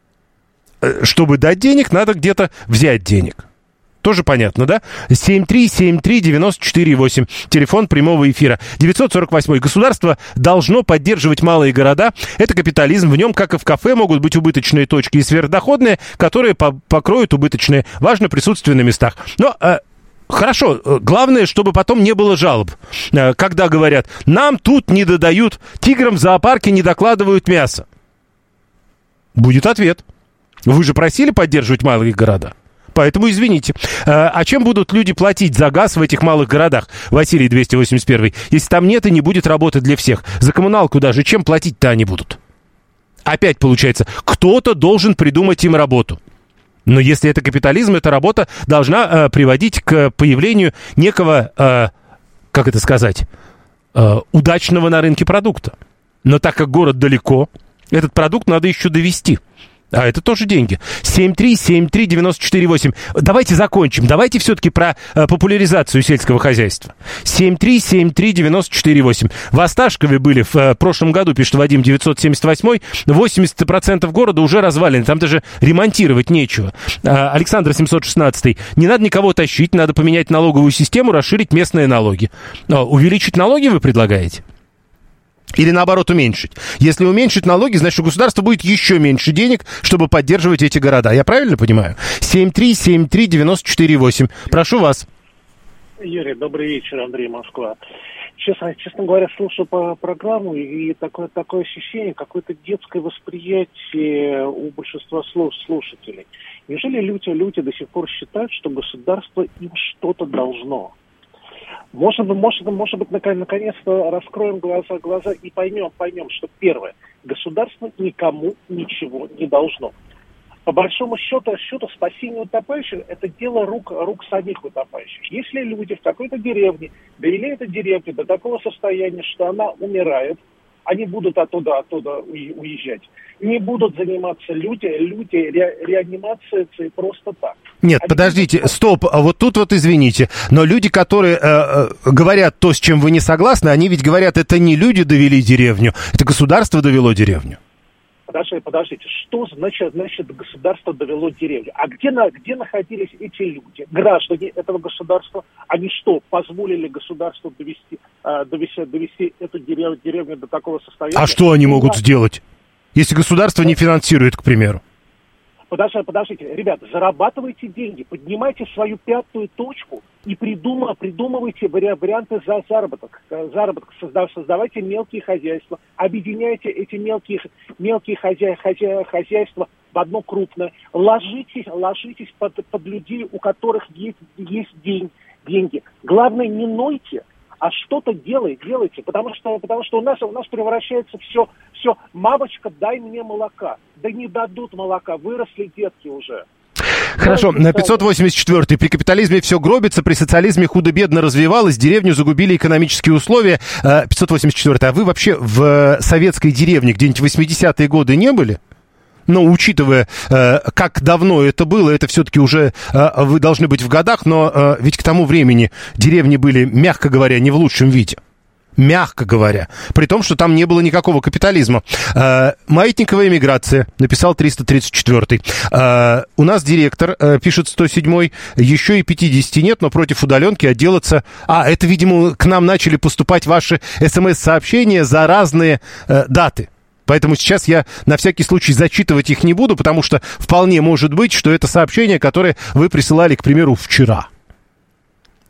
Чтобы дать денег, надо где-то взять денег. Тоже понятно, да? семь три семь три девять четыре восемь. Телефон прямого эфира. девятьсот сорок восемь. Государство должно поддерживать малые города. Это капитализм. В нем, как и в кафе, могут быть убыточные точки и сверхдоходные, которые по- покроют убыточные. Важно присутствие на местах. Но... Э, Хорошо, главное, чтобы потом не было жалоб, когда говорят, нам тут не додают, тиграм в зоопарке не докладывают мясо. Будет ответ. Вы же просили поддерживать малые города. Поэтому извините. А чем будут люди платить за газ в этих малых городах? Василий двести восемьдесят один. Если там нет и не будет работы для всех. За коммуналку даже чем платить-то они будут? Опять получается, кто-то должен придумать им работу. Но если это капитализм, эта работа должна э, приводить к появлению некого, э, как это сказать, э, удачного на рынке продукта. Но так как город далеко, этот продукт надо еще довести. А это тоже деньги. семь три семь три девять четыре восемь. Давайте закончим. Давайте все-таки про э, популяризацию сельского хозяйства. семь три семь три девять четыре восемь. В Осташкове были в э, прошлом году, пишет Вадим девятьсот семьдесят восемь. восемьдесят процентов города уже развалены. Там даже ремонтировать нечего. Э, Александр семьсот шестнадцать. Не надо никого тащить. Надо поменять налоговую систему, расширить местные налоги. Э, увеличить налоги вы предлагаете? Или, наоборот, уменьшить. Если уменьшить налоги, значит, у государства будет еще меньше денег, чтобы поддерживать эти города. Я правильно понимаю? семь три семь три девять четыре восемь. Прошу вас. Юрий, добрый вечер, Андрей, Москва. Честно, честно говоря, слушаю по программу, и такое, такое ощущение, какое-то детское восприятие у большинства слушателей. Неужели люди, люди до сих пор считают, что государство им что-то должно? Может быть, может, может быть, наконец-то раскроем глаза, глаза и поймем, поймем, что первое, государство никому ничего не должно. По большому счету, счету спасение утопающих – это дело рук, рук самих утопающих. Если люди в какой-то деревне довели эту деревню до такого состояния, что она умирает, они будут оттуда, оттуда уезжать. Не будут заниматься люди, люди ре, реанимацией просто так. Нет, они подождите, будут... стоп, а вот тут вот извините, но люди, которые э, э, говорят то, с чем вы не согласны, они ведь говорят, это не люди довели деревню, это государство довело деревню. Подождите, подождите, что значит, значит государство довело деревню? А где, на, где находились эти люди, граждане этого государства? Они что, позволили государству довести, э, довести, довести эту деревню, деревню до такого состояния? А что они могут сделать, если государство не финансирует, к примеру? Подождите, подождите, ребята, зарабатывайте деньги, поднимайте свою пятую точку и придумывайте, придумывайте варианты за заработок. Заработок создавайте мелкие хозяйства, объединяйте эти мелкие, мелкие хозя, хозя, хозяйства в одно крупное, ложитесь, ложитесь под, под людей, у которых есть, есть день, деньги. Главное, не нойте, а что-то делай, делайте, потому что, потому что у нас, у нас превращается все, все, мамочка, дай мне молока. Да не дадут молока, выросли детки уже. Хорошо, на пятьсот восемьдесят четвёртый. При капитализме все гробится, при социализме худо-бедно развивалось, деревню загубили экономические условия. пятьсот восемьдесят четвёртый. А вы вообще в советской деревне где-нибудь в восьмидесятые годы не были? Но учитывая, э, как давно это было, это все-таки уже э, вы должны быть в годах, но э, ведь к тому времени деревни были, мягко говоря, не в лучшем виде. Мягко говоря. При том, что там не было никакого капитализма. Э, маятниковая миграция, написал триста тридцать четвёртый. Э, у нас директор, э, пишет сто седьмой, еще и пятидесяти нет, но против удаленки отделаться... А, это, видимо, к нам начали поступать ваши смс-сообщения за разные э, даты. Поэтому сейчас я на всякий случай зачитывать их не буду, потому что вполне может быть, что это сообщение, которое вы присылали, к примеру, вчера.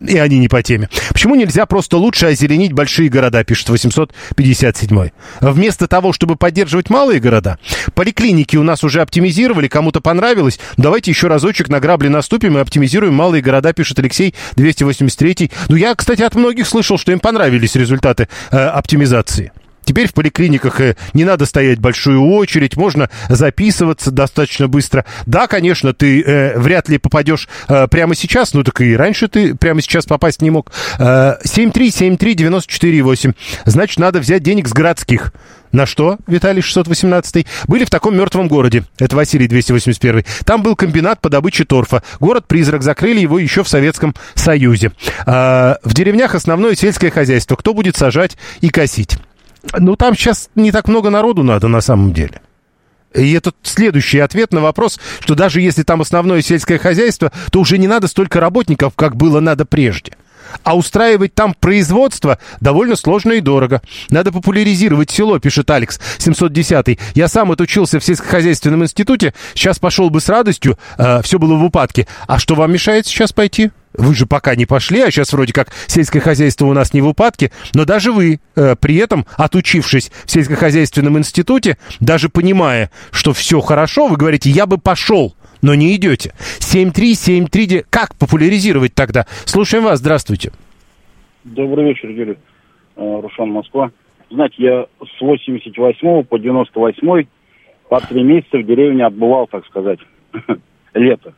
И они не по теме. Почему нельзя просто лучше озеленить большие города, пишет восемьсот пятьдесят седьмой. Вместо того, чтобы поддерживать малые города, поликлиники у нас уже оптимизировали, кому-то понравилось. Давайте еще разочек на грабли наступим и оптимизируем малые города, пишет Алексей, двести восемьдесят третий. Ну, я, кстати, от многих слышал, что им понравились результаты э, оптимизации. Теперь в поликлиниках не надо стоять большую очередь, можно записываться достаточно быстро. Да, конечно, ты э, вряд ли попадешь э, прямо сейчас, ну так и раньше ты прямо сейчас попасть не мог. Э, семь три семь три девять четыре восемь. Значит, надо взять денег с городских. На что, Виталий шестьсот восемнадцатый? Были в таком мертвом городе. Это Василий двести восемьдесят первый. Там был комбинат по добыче торфа. Город-призрак. Закрыли его еще в Советском Союзе. Э, в деревнях основное сельское хозяйство. Кто будет сажать и косить? Ну, там сейчас не так много народу надо на самом деле. И это следующий ответ на вопрос, что даже если там основное сельское хозяйство, то уже не надо столько работников, как было надо прежде. А устраивать там производство довольно сложно и дорого. Надо популяризировать село, пишет Алекс семьсот десятый. Я сам отучился в сельскохозяйственном институте, сейчас пошел бы с радостью, э, все было в упадке. А что вам мешает сейчас пойти? Вы же пока не пошли, а сейчас вроде как сельское хозяйство у нас не в упадке, но даже вы, э, при этом, отучившись в сельскохозяйственном институте, даже понимая, что все хорошо, вы говорите, я бы пошел, но не идете. семь три семь три, как популяризировать тогда? Слушаем вас, здравствуйте. Добрый вечер, Юрий. Рушан, Москва. Знаете, я с восемьдесят восьмого по девяносто восьмой по три месяца в деревне отбывал, так сказать, лето.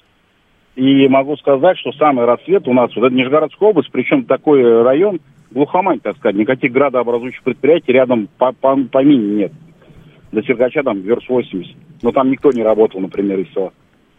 И могу сказать, что самый рассвет у нас, вот это Нижегородская область, причем такой район, глухомань, так сказать, никаких градообразующих предприятий рядом по, по, по мини нет. До Циркача там верст восемьдесят. Но там никто не работал, например, из села.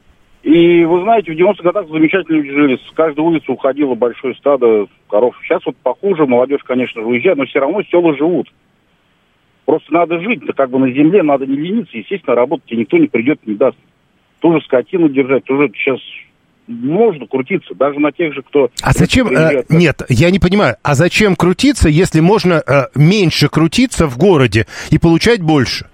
И вы знаете, в девяностых годах замечательно люди жили. С каждой улицы уходило большое стадо коров. Сейчас вот похуже, молодежь, конечно же, уезжает, но все равно села живут. Просто надо жить-то как бы на земле, надо не лениться. Естественно, работать тебе никто не придет, не даст. Ту же скотину держать, тоже сейчас можно крутиться, даже на тех же, кто... А зачем... Э, нет, я не понимаю. А зачем крутиться, если можно э, меньше крутиться в городе и получать больше?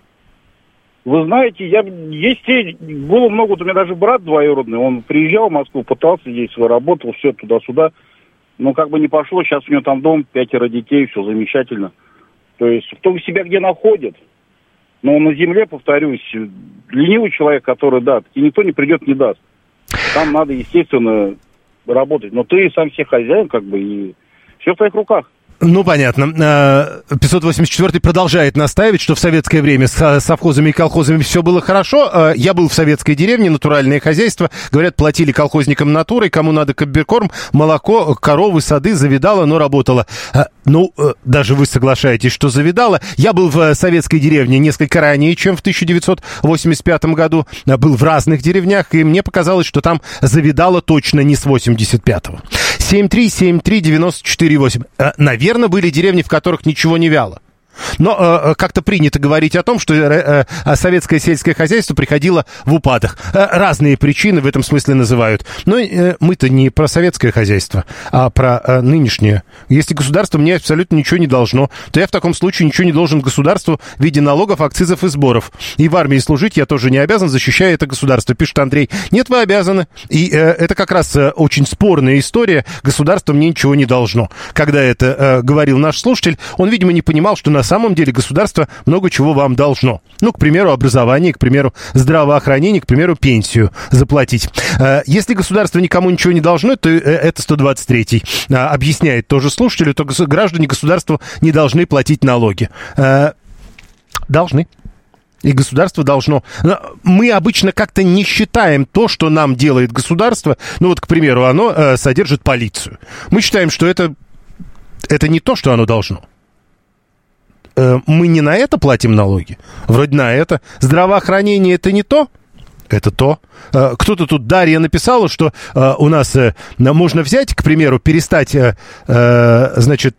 Вы знаете, я есть было много, вот у меня даже брат двоюродный, он приезжал в Москву, пытался здесь, работал, все туда-сюда, но как бы не пошло, сейчас у него там дом, пятеро детей, все замечательно. То есть кто себя где находит, но на земле, повторюсь, ленивый человек, который, да, и никто не придет, не даст. Там надо, естественно, работать, но ты сам себе хозяин, как бы, и все в твоих руках. Ну, понятно. пятьсот восемьдесят четвёртый продолжает настаивать, что в советское время с совхозами и колхозами все было хорошо. Я был в советской деревне, натуральное хозяйство. Говорят, платили колхозникам натурой, кому надо комбикорм, молоко, коровы, сады, завидало, но работало. Ну, даже вы соглашаетесь, что завидало. Я был в советской деревне несколько ранее, чем в тысяча девятьсот восемьдесят пятом году. Был в разных деревнях, и мне показалось, что там завидало точно не с восемьдесят пятого. семь три семь три девять четыре восемь. Наверное, Наверное, были деревни, в которых ничего не вяло. Но э, как-то принято говорить о том, что э, э, советское сельское хозяйство приходило в упадок. Э, разные причины в этом смысле называют. Но э, мы-то не про советское хозяйство, а про э, нынешнее. Если государство мне абсолютно ничего не должно, то я в таком случае ничего не должен государству в виде налогов, акцизов и сборов. И в армии служить я тоже не обязан, защищая это государство, пишет Андрей. Нет, вы обязаны. И э, это как раз э, очень спорная история. Государство мне ничего не должно. Когда это э, говорил наш слушатель, он, видимо, не понимал, что на самом деле государство много чего вам должно. Ну, к примеру, образование, к примеру, здравоохранение, к примеру, пенсию заплатить. Если государство никому ничего не должно, то это сто двадцать третий объясняет тоже слушателю, то граждане государству не должны платить налоги. Должны. И государство должно. Мы обычно как-то не считаем то, что нам делает государство. Ну, вот, к примеру, оно содержит полицию. Мы считаем, что это, это не то, что оно должно. Мы не на это платим налоги? Вроде на это. Здравоохранение — это не то? Это то. Кто-то тут, Дарья, написала, что у нас можно взять, к примеру, перестать, значит,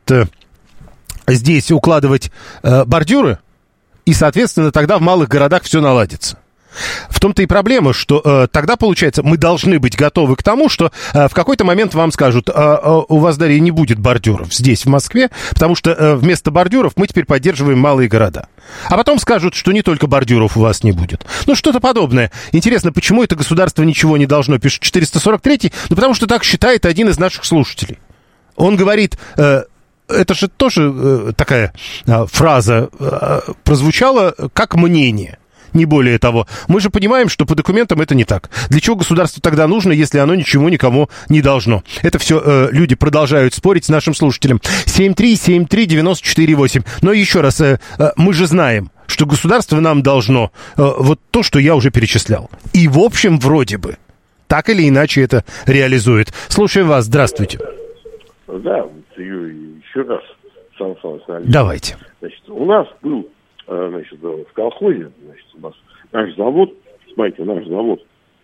здесь укладывать бордюры, и, соответственно, тогда в малых городах все наладится. В том-то и проблема, что э, тогда, получается, мы должны быть готовы к тому, что э, в какой-то момент вам скажут, э, э, у вас, Дарья, не будет бордюров здесь, в Москве, потому что э, вместо бордюров мы теперь поддерживаем малые города. А потом скажут, что не только бордюров у вас не будет. Ну, что-то подобное. Интересно, почему это государство ничего не должно, пишет четыреста сорок третий? Ну, потому что так считает один из наших слушателей. Он говорит... Э, это же тоже э, такая э, фраза э, прозвучала как мнение. Не более того. Мы же понимаем, что по документам это не так. Для чего государству тогда нужно, если оно ничего никому не должно? Это все э, люди продолжают спорить с нашим слушателем. семь три семь три девять четыре восемь. Но еще раз, э, э, мы же знаем, что государство нам должно э, вот то, что я уже перечислял. И в общем, вроде бы, так или иначе это реализует. Слушаю вас. Здравствуйте. Да, еще раз, Сан Саныч. Давайте. Значит, у нас был, значит, в колхозе, значит, у нас наш завод, смотрите, наш завод,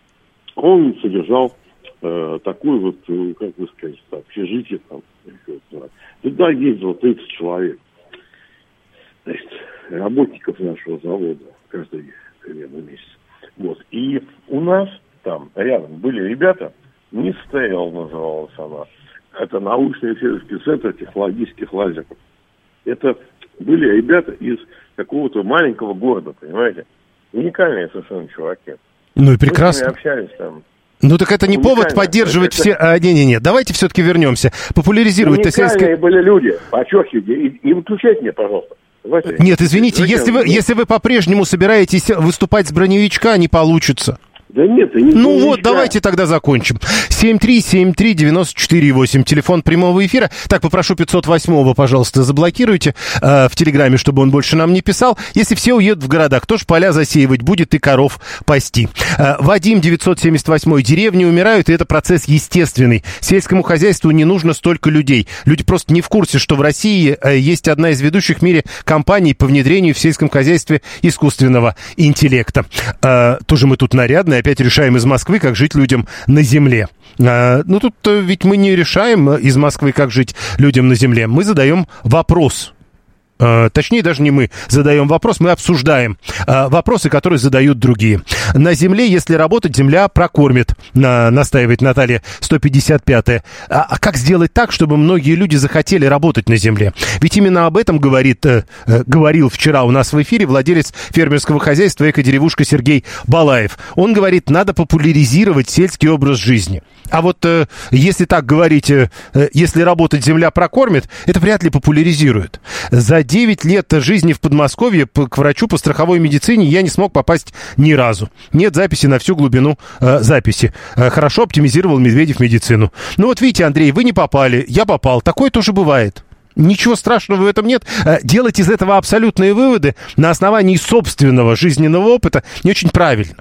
он содержал э, такой вот, как вы сказать, общежитие там. Туда ездило тридцать человек. Значит, работников нашего завода каждый примерно месяц. Вот. И у нас там рядом были ребята, НИСТЭЛ называлась она. Это научно-исследовательский центр технологических лазеров. Это были ребята из какого-то маленького города, понимаете? Уникальные совершенно чуваки. Ну и прекрасно. Мы с ними общались там. Ну так это не повод поддерживать это... все... А, не-не-не, давайте все-таки вернемся. Популяризировать-то сельское... Уникальные были люди, подчеркивайте, и не выключайте меня, пожалуйста. Давайте. Нет, извините, если вы, если вы по-прежнему собираетесь выступать с броневичка, не получится. Да нет, не Ну броневичка. Вот, давайте тогда закончим. семь три семь три девять четыре восемь, телефон прямого эфира. Так, попрошу пятьсот восьмого, пожалуйста, заблокируйте э, в Телеграме, чтобы он больше нам не писал. Если все уедут в города, кто ж поля засеивать будет и коров пасти? Э, Вадим, девятьсот семьдесят восемь, деревни умирают, и это процесс естественный. Сельскому хозяйству не нужно столько людей. Люди просто не в курсе, что в России э, есть одна из ведущих в мире компаний по внедрению в сельском хозяйстве искусственного интеллекта. Э, тоже мы тут нарядные, опять решаем из Москвы, как жить людям на земле. А, ну, тут ведь мы не решаем из Москвы, как жить людям на земле. Мы задаем вопрос. А, точнее, даже не мы задаем вопрос, мы обсуждаем а, вопросы, которые задают другие. На земле, если работать, земля прокормит, на, настаивает Наталья сто пятьдесят пятая. А, а как сделать так, чтобы многие люди захотели работать на земле? Ведь именно об этом говорит, э, э, говорил вчера у нас в эфире владелец фермерского хозяйства «Экодеревушка» Сергей Балаев. Он говорит, надо популяризировать сельский образ жизни. А вот э, если так говорить, э, если работать, земля прокормит, это вряд ли популяризирует. За девять лет жизни в Подмосковье к врачу по страховой медицине я не смог попасть ни разу. Нет записи на всю глубину э, записи. Э, хорошо оптимизировал Медведев медицину. Ну вот видите, Андрей, вы не попали, я попал. Такое тоже бывает. Ничего страшного в этом нет. Э, делать из этого абсолютные выводы на основании собственного жизненного опыта не очень правильно.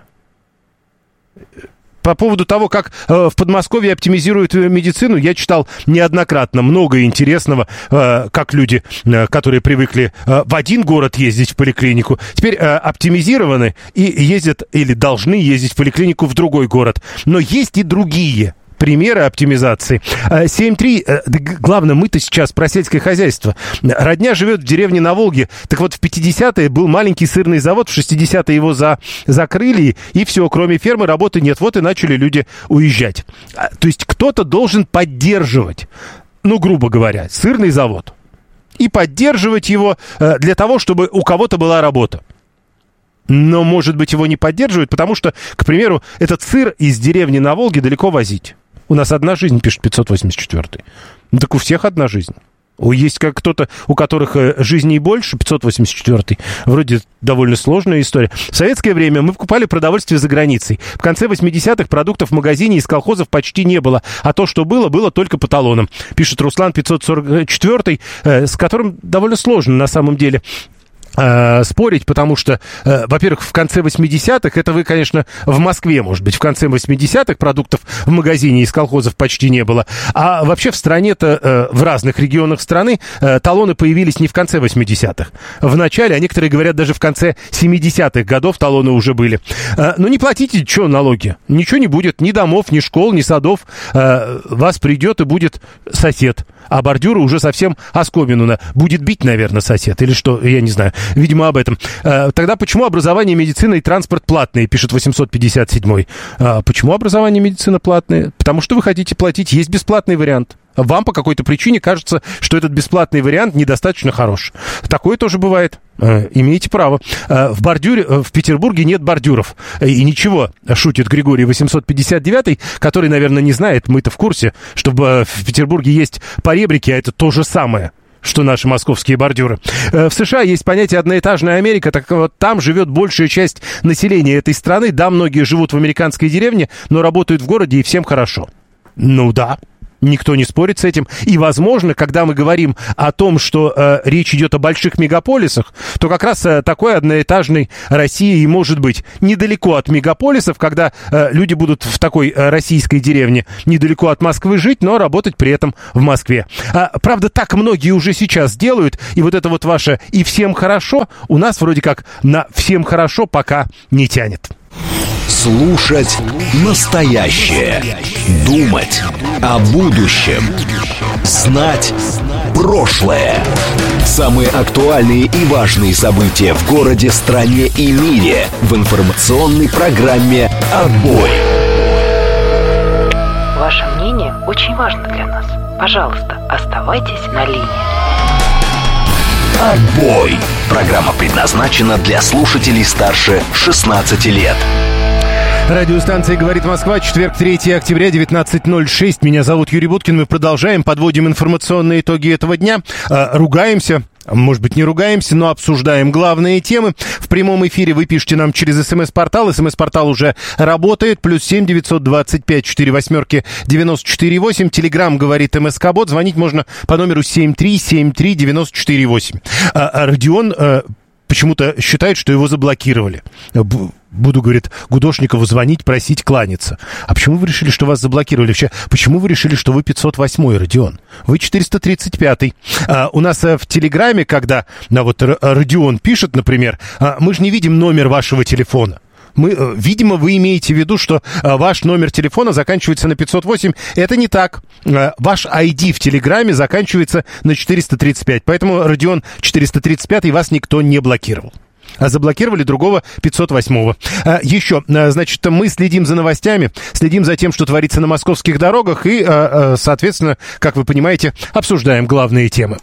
По поводу того, как э, в Подмосковье оптимизируют медицину, я читал неоднократно много интересного, э, как люди, э, которые привыкли э, в один город ездить в поликлинику, теперь э, оптимизированы и ездят или должны ездить в поликлинику в другой город. Но есть и другие примеры оптимизации. семь три. Главное, мы-то сейчас про сельское хозяйство. Родня живет в деревне на Волге. Так вот, в пятидесятые был маленький сырный завод, в шестидесятые его за... закрыли, и все, кроме фермы работы нет. Вот и начали люди уезжать. То есть кто-то должен поддерживать, ну, грубо говоря, сырный завод. И поддерживать его для того, чтобы у кого-то была работа. Но, может быть, его не поддерживают, потому что, к примеру, этот сыр из деревни на Волге далеко возить. У нас одна жизнь, пишет пятьсот восемьдесят четвёртый. Ну, так у всех одна жизнь. Есть как кто-то, у которых жизней больше, пятьсот восемьдесят четвёртый. Вроде довольно сложная история. В советское время мы покупали продовольствие за границей. В конце восьмидесятых продуктов в магазине из колхозов почти не было. А то, что было, было только по талонам. Пишет Руслан пятьсот сорок четвёртый, с которым довольно сложно на самом деле спорить, потому что, э, во-первых, в конце восьмидесятых, это вы, конечно, в Москве, может быть, в конце восьмидесятых продуктов в магазине из колхозов почти не было, а вообще в стране-то, э, в разных регионах страны э, талоны появились не в конце восьмидесятых, в начале, а некоторые говорят, даже в конце семидесятых годов талоны уже были. Э, ну, не платите, что налоги? Ничего не будет, ни домов, ни школ, ни садов. Э, вас придет и будет сосед А бордюры уже совсем оскомину на... будет бить, наверное, сосед, или что, я не знаю. Видимо, об этом. А, тогда почему образование, медицина и транспорт платные, пишет восемьсот пятьдесят седьмой. А, почему образование, медицина платные? Потому что вы хотите платить, есть бесплатный вариант. Вам по какой-то причине кажется, что этот бесплатный вариант недостаточно хорош. Такое тоже бывает. Имеете право. В бордюре, в Петербурге нет бордюров. И ничего, шутит Григорий восемьсот пятьдесят девятый, который, наверное, не знает, мы-то в курсе, что в Петербурге есть поребрики, а это то же самое, что наши московские бордюры. В США есть понятие «одноэтажная Америка», так вот там живет большая часть населения этой страны. Да, многие живут в американской деревне, но работают в городе, и всем хорошо. Ну да. Никто не спорит с этим. И, возможно, когда мы говорим о том, что э, речь идет о больших мегаполисах, то как раз э, такой одноэтажной России и может быть недалеко от мегаполисов, когда э, люди будут в такой э, российской деревне недалеко от Москвы жить, но работать при этом в Москве. А, правда, так многие уже сейчас делают, и вот это вот ваше «и всем хорошо» у нас вроде как на «всем хорошо» пока не тянет. Слушать настоящее. Думать о будущем. Знать прошлое. Самые актуальные и важные события в городе, стране и мире в информационной программе «Отбой». Ваше мнение очень важно для нас. Пожалуйста, оставайтесь на линии. «Отбой». Программа предназначена для слушателей старше шестнадцати лет. Радиостанция «Говорит Москва», четверг, третьего октября, девятнадцать ноль шесть. Меня зовут Юрий Буткин. Мы продолжаем, подводим информационные итоги этого дня. Э, ругаемся. Может быть, не ругаемся, но обсуждаем главные темы. В прямом эфире вы пишите нам через СМС-портал. СМС-портал уже работает. Плюс семь девятьсот двадцать пять четыре восьмерки девяносто четыре восемь. Телеграм «Говорит МСК-бот». Звонить можно по номеру семь три семь три девяносто четыре восемь. А, а Родион а, почему-то считает, что его заблокировали. Буду, говорит, Гудошникову звонить, просить кланяться. А почему вы решили, что вас заблокировали? Вообще, почему вы решили, что вы пятьсот восьмой, Родион? Вы четыреста тридцать пятый. А, у нас а, в Телеграме, когда а, вот Родион пишет, например, а, мы же не видим номер вашего телефона. Мы, видимо, вы имеете в виду, что а, ваш номер телефона заканчивается на пятьсот восемь. Это не так. А, ваш ай ди в Телеграме заканчивается на четыреста тридцать пять. Поэтому, Родион четыреста тридцать пятый, вас никто не блокировал. А заблокировали другого пятьсот восьмого. А, еще, а, значит, мы следим за новостями, следим за тем, что творится на московских дорогах и, а, а, соответственно, как вы понимаете, обсуждаем главные темы.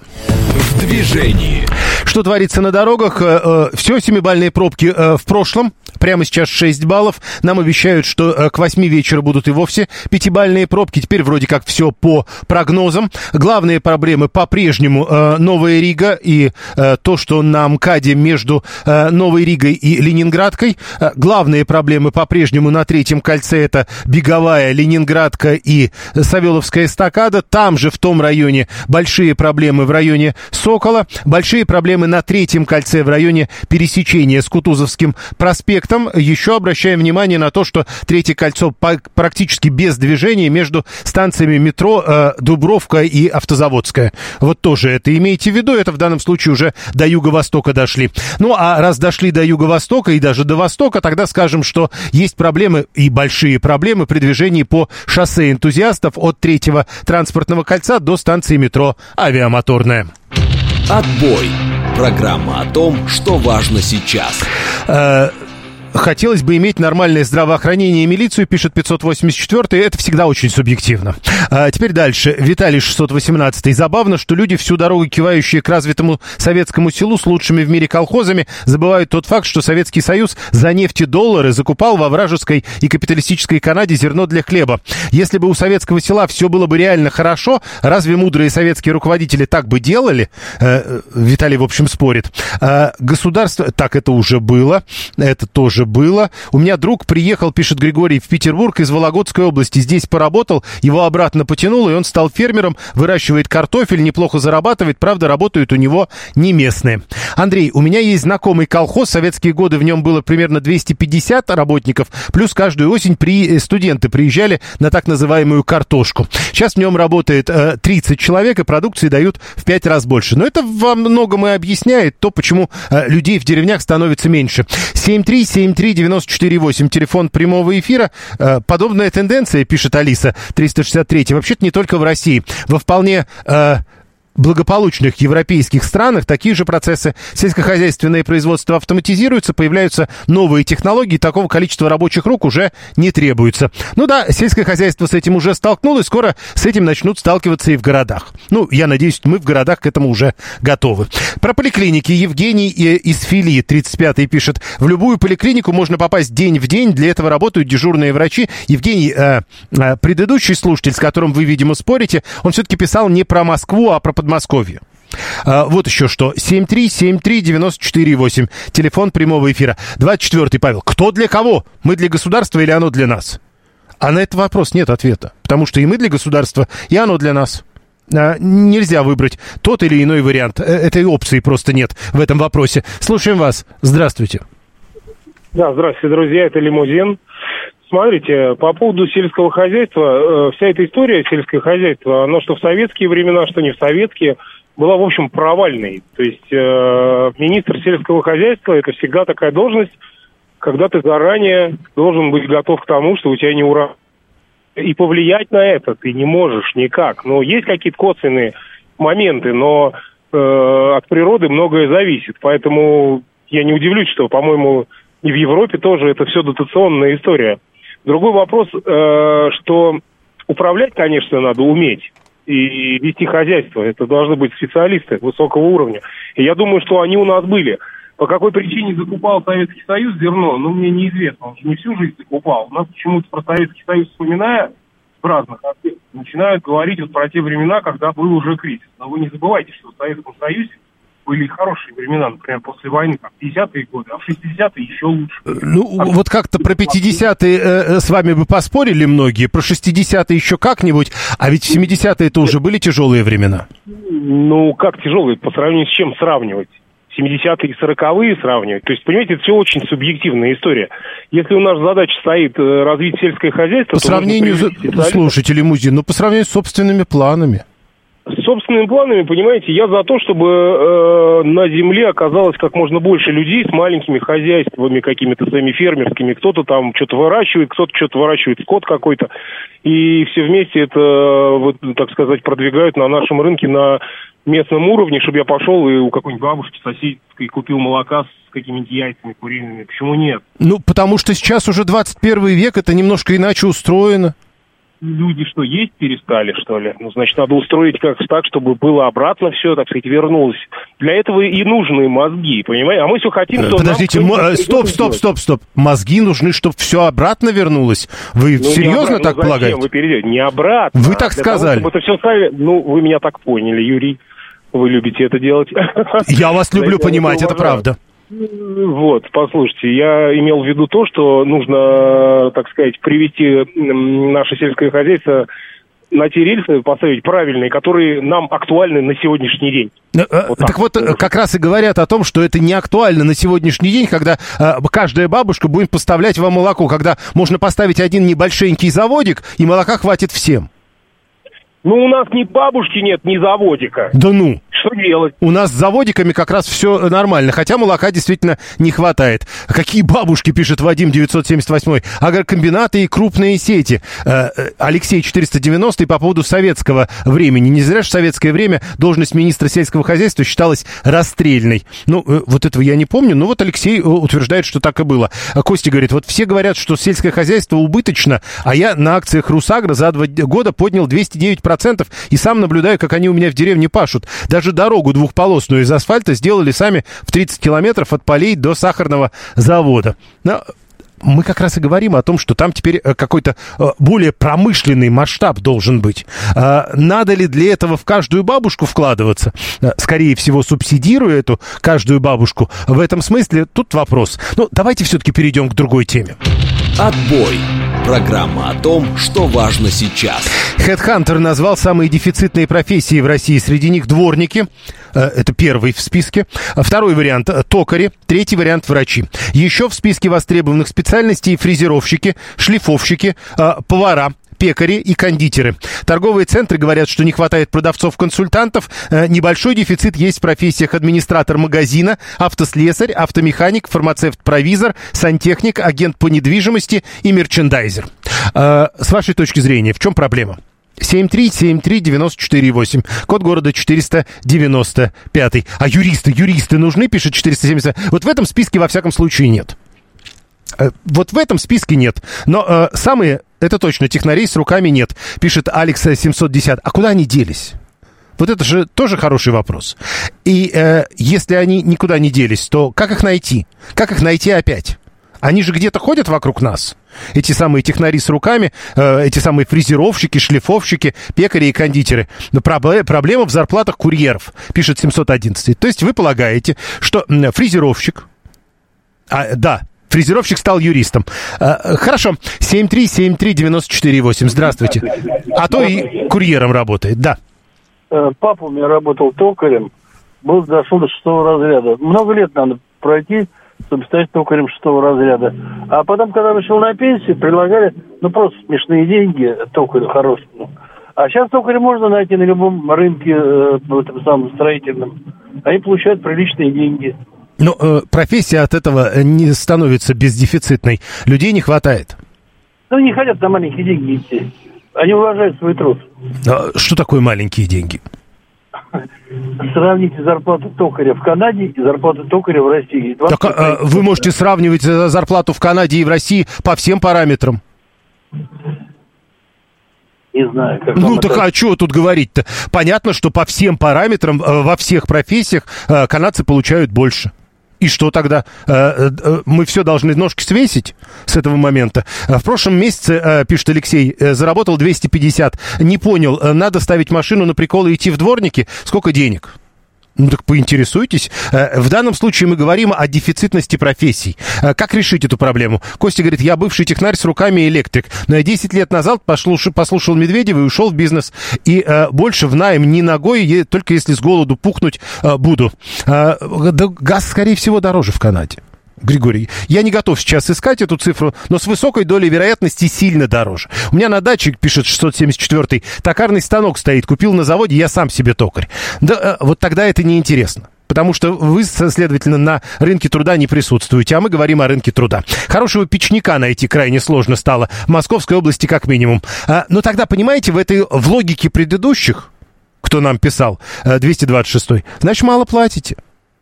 В движении. Что творится на дорогах? А, а, все, семибалльные пробки а, в прошлом. Прямо сейчас шесть баллов. Нам обещают, что а, к восьми вечера будут и вовсе пятибалльные пробки. Теперь вроде как все по прогнозам. Главные проблемы по-прежнему а, Новая Рига и а, то, что на МКАДе между а, Новой Ригой и Ленинградкой. А, главные проблемы по-прежнему на Третьем кольце — это Беговая, Ленинградка и Савеловская эстакада. Там же в том районе большие проблемы в районе Сокола. Большие проблемы на Третьем кольце в районе пересечения с Кутузовским проспектом. Еще обращаем внимание на то, что Третье кольцо практически без движения между станциями метро э, Дубровка и Автозаводская. Вот тоже это имейте в виду. Это в данном случае уже до юго-востока дошли. Ну, а раз дошли до юго-востока и даже до востока, тогда скажем, что есть проблемы и большие проблемы при движении по шоссе энтузиастов от Третьего транспортного кольца до станции метро Авиамоторная. «Отбой». Программа о том, что важно сейчас. Хотелось бы иметь нормальное здравоохранение и милицию, пишет пятьсот восемьдесят четвёртый. Это всегда очень субъективно. А теперь дальше. Виталий шестьсот восемнадцатый. Забавно, что люди, всю дорогу кивающие к развитому советскому селу с лучшими в мире колхозами, забывают тот факт, что Советский Союз за нефть и доллары закупал во вражеской и капиталистической Канаде зерно для хлеба. Если бы у советского села все было бы реально хорошо, разве мудрые советские руководители так бы делали? Э, Виталий, в общем, спорит. Э, государство... Так, это уже было. Это тоже было. У меня друг приехал, пишет Григорий, в Петербург из Вологодской области. Здесь поработал, его обратно потянуло, и он стал фермером, выращивает картофель, неплохо зарабатывает. Правда, работают у него не местные. Андрей, у меня есть знакомый колхоз. В советские годы в нем было примерно двести пятьдесят работников. Плюс каждую осень при... студенты приезжали на так называемую картошку. Сейчас в нем работает э, тридцать человек, и продукции дают в пять раз больше. Но это во многом и объясняет то, почему э, людей в деревнях становится меньше. семь три семь семь три девять четыре восемь, телефон прямого эфира. Подобная тенденция, пишет Алиса триста шестьдесят три, вообще-то не только в России. Во вполне... благополучных европейских странах такие же процессы. Сельскохозяйственное производство автоматизируется, появляются новые технологии, такого количества рабочих рук уже не требуется. Ну да, сельское хозяйство с этим уже столкнулось, скоро с этим начнут сталкиваться и в городах. Ну, я надеюсь, мы в городах к этому уже готовы. Про поликлиники Евгений из Фили, тридцать пятый, пишет: в любую поликлинику можно попасть день в день, для этого работают дежурные врачи. Евгений, э, э, предыдущий слушатель, с которым вы, видимо, спорите, он все-таки писал не про Москву, а про Подмосковье. А, вот еще что. семь три семь три девять четыре восемь. Телефон прямого эфира. двадцать четвёртый, Павел. Кто для кого? Мы для государства или оно для нас? А на этот вопрос нет ответа. Потому что и мы для государства, и оно для нас. А, нельзя выбрать тот или иной вариант. Этой опции просто нет в этом вопросе. Слушаем вас. Здравствуйте. Да, здравствуйте, друзья. Это Лимузин. Смотрите, по поводу сельского хозяйства, вся эта история сельского хозяйства, оно что в советские времена, что не в советские, была, в общем, провальной. То есть э, министр сельского хозяйства – это всегда такая должность, когда ты заранее должен быть готов к тому, что у тебя не ура. И повлиять на это ты не можешь никак. Но есть какие-то косвенные моменты, но э, от природы многое зависит. Поэтому я не удивлюсь, что, по-моему, и в Европе тоже это все дотационная история. Другой вопрос, э, что управлять, конечно, надо уметь и вести хозяйство. Это должны быть специалисты высокого уровня. И я думаю, что они у нас были. По какой причине закупал Советский Союз зерно, ну, мне неизвестно. Он же не всю жизнь закупал. У нас почему-то про Советский Союз, вспоминая в разных аспектах, начинают говорить вот про те времена, когда был уже кризис. Но вы не забывайте, что в Советском Союзе были хорошие времена, например, после войны, как пятидесятые годы, а в шестидесятые еще лучше. Ну, а вот как-то про пятидесятые э, с вами бы поспорили многие, про шестидесятые еще как-нибудь, а ведь в семидесятые-то уже были тяжелые времена. Ну, как тяжелые, по сравнению с чем сравнивать? семидесятые и сороковые сравнивать. То есть, понимаете, это все очень субъективная история. Если у нас задача стоит развить сельское хозяйство... По то сравнению... Слушайте, Лимузин, ну, по сравнению с собственными планами. С собственными планами, понимаете, я за то, чтобы э, на земле оказалось как можно больше людей с маленькими хозяйствами, какими-то своими фермерскими. Кто-то там что-то выращивает, кто-то что-то выращивает, скот какой-то. И все вместе это, вот, так сказать, продвигают на нашем рынке на местном уровне, чтобы я пошел и у какой-нибудь бабушки соседской купил молока с какими-нибудь яйцами куриными. Почему нет? Ну, потому что сейчас уже двадцать первый век, это немножко иначе устроено. Люди что, есть перестали, что ли? Ну, значит, надо устроить как-то так, чтобы было обратно все, так сказать, вернулось. Для этого и нужны мозги, понимаете? А мы все хотим... Что Подождите, нам... м- стоп, стоп, стоп, стоп. Мозги нужны, чтобы все обратно вернулось? Вы ну, серьезно так ну, полагаете? Вы перейдете? Не обратно. Вы так Для сказали. Того, это все ставили... Ну, вы меня так поняли, Юрий. Вы любите это делать. Я вас люблю понимать, это правда. Вот, послушайте, я имел в виду то, что нужно, так сказать, привести наше сельское хозяйство на те рельсы, поставить правильные, которые нам актуальны на сегодняшний день. Вот так, так вот, как раз и говорят о том, что это не актуально на сегодняшний день, когда э, каждая бабушка будет поставлять вам молоко, когда можно поставить один небольшенький заводик, и молока хватит всем. Ну, у нас ни бабушки нет, ни заводика. Да ну. Что делать? У нас с заводиками как раз все нормально, хотя молока действительно не хватает. Какие бабушки, пишет Вадим девятьсот семьдесят восемь. Агрокомбинаты и крупные сети. Алексей четыреста девяностый по поводу советского времени. Не зря же в советское время должность министра сельского хозяйства считалась расстрельной. Ну, вот этого я не помню, но вот Алексей утверждает, что так и было. Костя говорит, вот все говорят, что сельское хозяйство убыточно, а я на акциях Русагра за два года поднял двести девять процентов и сам наблюдаю, как они у меня в деревне пашут. Даже дорогу двухполосную из асфальта сделали сами в тридцать километров от полей до сахарного завода. Но мы как раз и говорим о том, что там теперь какой-то более промышленный масштаб должен быть. Надо ли для этого в каждую бабушку вкладываться? Скорее всего, субсидируя эту каждую бабушку. В этом смысле тут вопрос. Ну, давайте все-таки перейдем к другой теме. Отбой. Программа о том, что важно сейчас. HeadHunter назвал самые дефицитные профессии в России. Среди них дворники. Это первый в списке. Второй вариант – токари. Третий вариант – врачи. Еще в списке востребованных специальностей фрезеровщики, шлифовщики, повара, пекари и кондитеры. Торговые центры говорят, что не хватает продавцов-консультантов. Э, небольшой дефицит есть в профессиях администратор магазина, автослесарь, автомеханик, фармацевт-провизор, сантехник, агент по недвижимости и мерчендайзер. Э, с вашей точки зрения, в чем проблема? семь три семь три девять четыре восемь. Код города четыреста девяносто пять. А юристы, юристы нужны, пишет четыреста семьдесят. Вот в этом списке во всяком случае нет. Вот в этом списке нет. Но э, самые, это точно, технарей с руками нет, пишет Алекс семьсот десять. А куда они делись? Вот это же тоже хороший вопрос. И э, если они никуда не делись, то как их найти? Как их найти опять? Они же где-то ходят вокруг нас. Эти самые технари с руками, э, эти самые фрезеровщики, шлифовщики, пекари и кондитеры. Но проблема, проблема в зарплатах курьеров, пишет семьсот одиннадцать. То есть вы полагаете, что фрезеровщик... А, да, фрезеровщик стал юристом. А, хорошо. семь три семь три девять четыре восемь. Здравствуйте. А то и курьером работает, да. Папа у меня работал токарем, был дошел до шестого разряда. Много лет надо пройти, чтобы стать токарем шестого разряда. А потом, когда вышел на пенсию, предлагали, ну, просто смешные деньги токарю хорошему. А сейчас токаря можно найти на любом рынке, э, в этом самом строительном. Они получают приличные деньги. Но э, профессия от этого не становится бездефицитной. Людей не хватает. Ну, не хотят на маленькие деньги идти. Они уважают свой труд. А что такое маленькие деньги? Сравните зарплату токаря в Канаде и зарплату токаря в России. Так, а, вы можете сравнивать зарплату в Канаде и в России по всем параметрам. Не знаю. Как ну, так это... а что тут говорить-то? Понятно, что по всем параметрам во всех профессиях канадцы получают больше. И что тогда? Мы все должны ножки свесить с этого момента. В прошлом месяце, пишет Алексей, заработал двести пятьдесят. Не понял, надо ставить машину на прикол и идти в дворники? Сколько денег? Ну так поинтересуйтесь. В данном случае мы говорим о дефицитности профессий. Как решить эту проблему? Костя говорит, я бывший технарь с руками электрик. десять лет назад послушал, послушал Медведева и ушел в бизнес. И э, больше в найм ни ногой, только если с голоду пухнуть э, буду. Э, да, газ, скорее всего, дороже в Канаде. Григорий, я не готов сейчас искать эту цифру, но с высокой долей вероятности сильно дороже. У меня на даче, пишет шестьсот семьдесят четыре, токарный станок стоит, купил на заводе, я сам себе токарь. Да, вот тогда это неинтересно. Потому что вы, следовательно, на рынке труда не присутствуете, а мы говорим о рынке труда. Хорошего печника найти крайне сложно стало, в Московской области как минимум. А, но тогда, понимаете, в этой, в логике предыдущих, кто нам писал, двести двадцать шесть, значит, мало платите.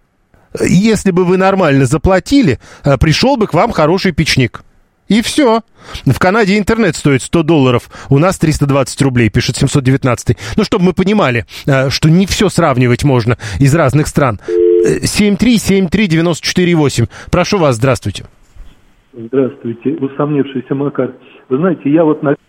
Если бы вы нормально заплатили, пришел бы к вам хороший печник. И все. В Канаде интернет стоит сто долларов, у нас триста двадцать рублей, пишет семьсот девятнадцать. Ну, чтобы мы понимали, что не все сравнивать можно из разных стран. семь три семь три девять четыре восемь. Прошу вас, здравствуйте. Здравствуйте, усомнившийся Макар. Вы знаете, я вот на...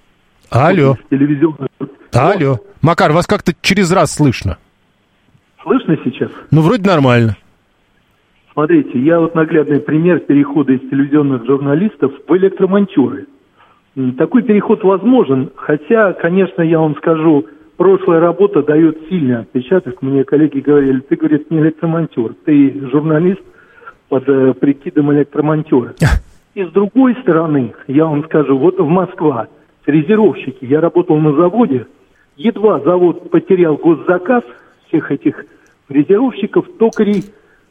Алло. Телевизионный... Алло. Макар, вас как-то через раз слышно. Слышно сейчас? Ну, вроде нормально. Смотрите, я вот наглядный пример перехода из телевизионных журналистов в электромонтёры. Такой переход возможен, хотя, конечно, я вам скажу, прошлая работа дает сильный отпечаток. Мне коллеги говорили, ты, говорит, не электромонтер, ты журналист под э, прикидом электромонтера. И с другой стороны, я вам скажу, вот в Москва, фрезеровщики, я работал на заводе, едва завод потерял госзаказ, всех этих фрезеровщиков, токарей,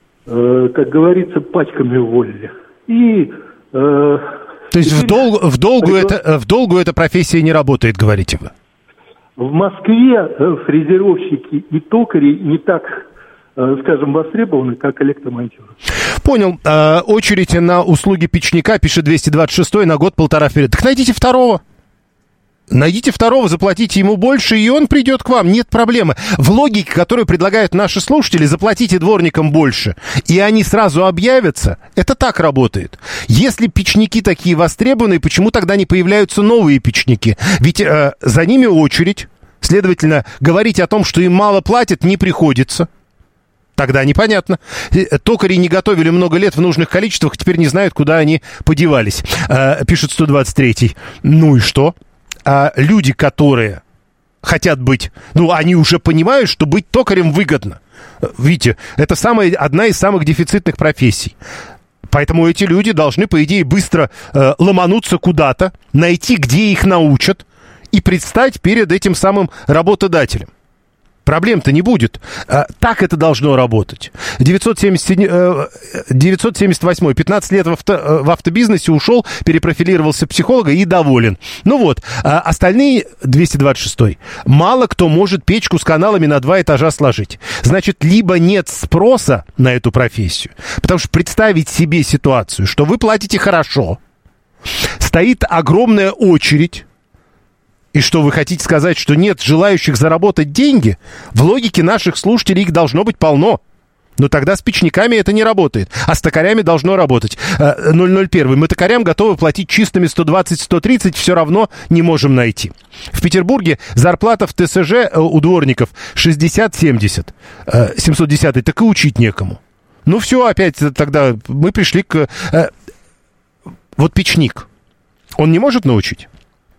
э, как говорится, пачками уволили. И... Э, То есть в, дол, в, долгу это, в долгу эта профессия не работает, говорите вы? В Москве фрезеровщики и токари не так, э, скажем, востребованы, как электромонтёры. Понял. Э, очередь на услуги печника, пишет двести двадцать шесть, на год-полтора вперед. Так найдите второго. Найдите второго, заплатите ему больше, и он придет к вам, нет проблемы. В логике, которую предлагают наши слушатели, заплатите дворникам больше, и они сразу объявятся, это так работает. Если печники такие востребованные, почему тогда не появляются новые печники? Ведь э, за ними очередь, следовательно, говорить о том, что им мало платят, не приходится. Тогда непонятно. Токари не готовили много лет в нужных количествах, теперь не знают, куда они подевались. Э, пишет сто двадцать три. Ну и что? А люди, которые хотят быть, ну, они уже понимают, что быть токарем выгодно. Видите, это самая, одна из самых дефицитных профессий. Поэтому эти люди должны, по идее, быстро э, ломануться куда-то, найти, где их научат, и предстать перед этим самым работодателем. Проблем-то не будет. Так это должно работать. девятьсот семьдесят восьмой, пятнадцать лет в, авто, в автобизнесе ушел, перепрофилировался в психолога и доволен. Ну вот, остальные двести двадцать шестой. Мало кто может печку с каналами на два этажа сложить. Значит, либо нет спроса на эту профессию, потому что представить себе ситуацию, что вы платите хорошо, стоит огромная очередь, и что, вы хотите сказать, что нет желающих заработать деньги? В логике наших слушателей их должно быть полно. Но тогда с печниками это не работает, а с токарями должно работать. ноль ноль один. Мы токарям готовы платить чистыми сто двадцать - сто тридцать, все равно не можем найти. В Петербурге зарплата в ТСЖ у дворников шестьдесят - семьдесят. семьсот десятый, так и учить некому. Ну все, опять тогда мы пришли к... Вот печник, он не может научить?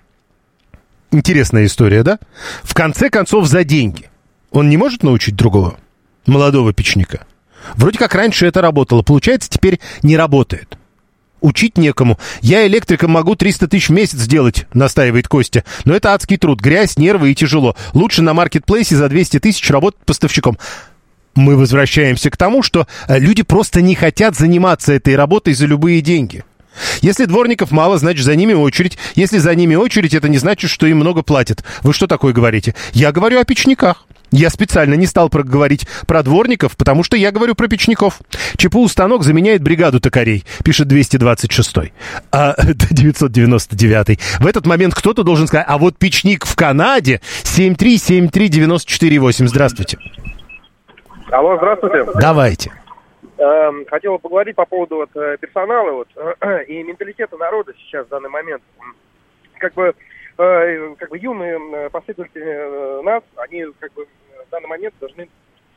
Интересная история, да? В конце концов, за деньги. Он не может научить другого молодого печника? Вроде как раньше это работало. Получается, теперь не работает. Учить некому. Я электриком могу триста тысяч в месяц сделать, настаивает Костя. Но это адский труд. Грязь, нервы и тяжело. Лучше на маркетплейсе за двести тысяч работать поставщиком. Мы возвращаемся к тому, что люди просто не хотят заниматься этой работой за любые деньги. Если дворников мало, значит, за ними очередь. Если за ними очередь, это не значит, что им много платят. Вы что такое говорите? Я говорю о печниках. Я специально не стал говорить про дворников, потому что я говорю про печников. ЧПУ-станок заменяет бригаду токарей, пишет двести двадцать шестой. А девятьсот девяносто девятый. В этот момент кто-то должен сказать, а вот печник в Канаде семь три семь три девять четыре восемь. Здравствуйте. Алло, здравствуйте. Давайте. Хотел бы поговорить по поводу вот, персонала вот, и менталитета народа сейчас в данный момент. Как бы, как бы юные последователи нас, они как бы в данный момент должны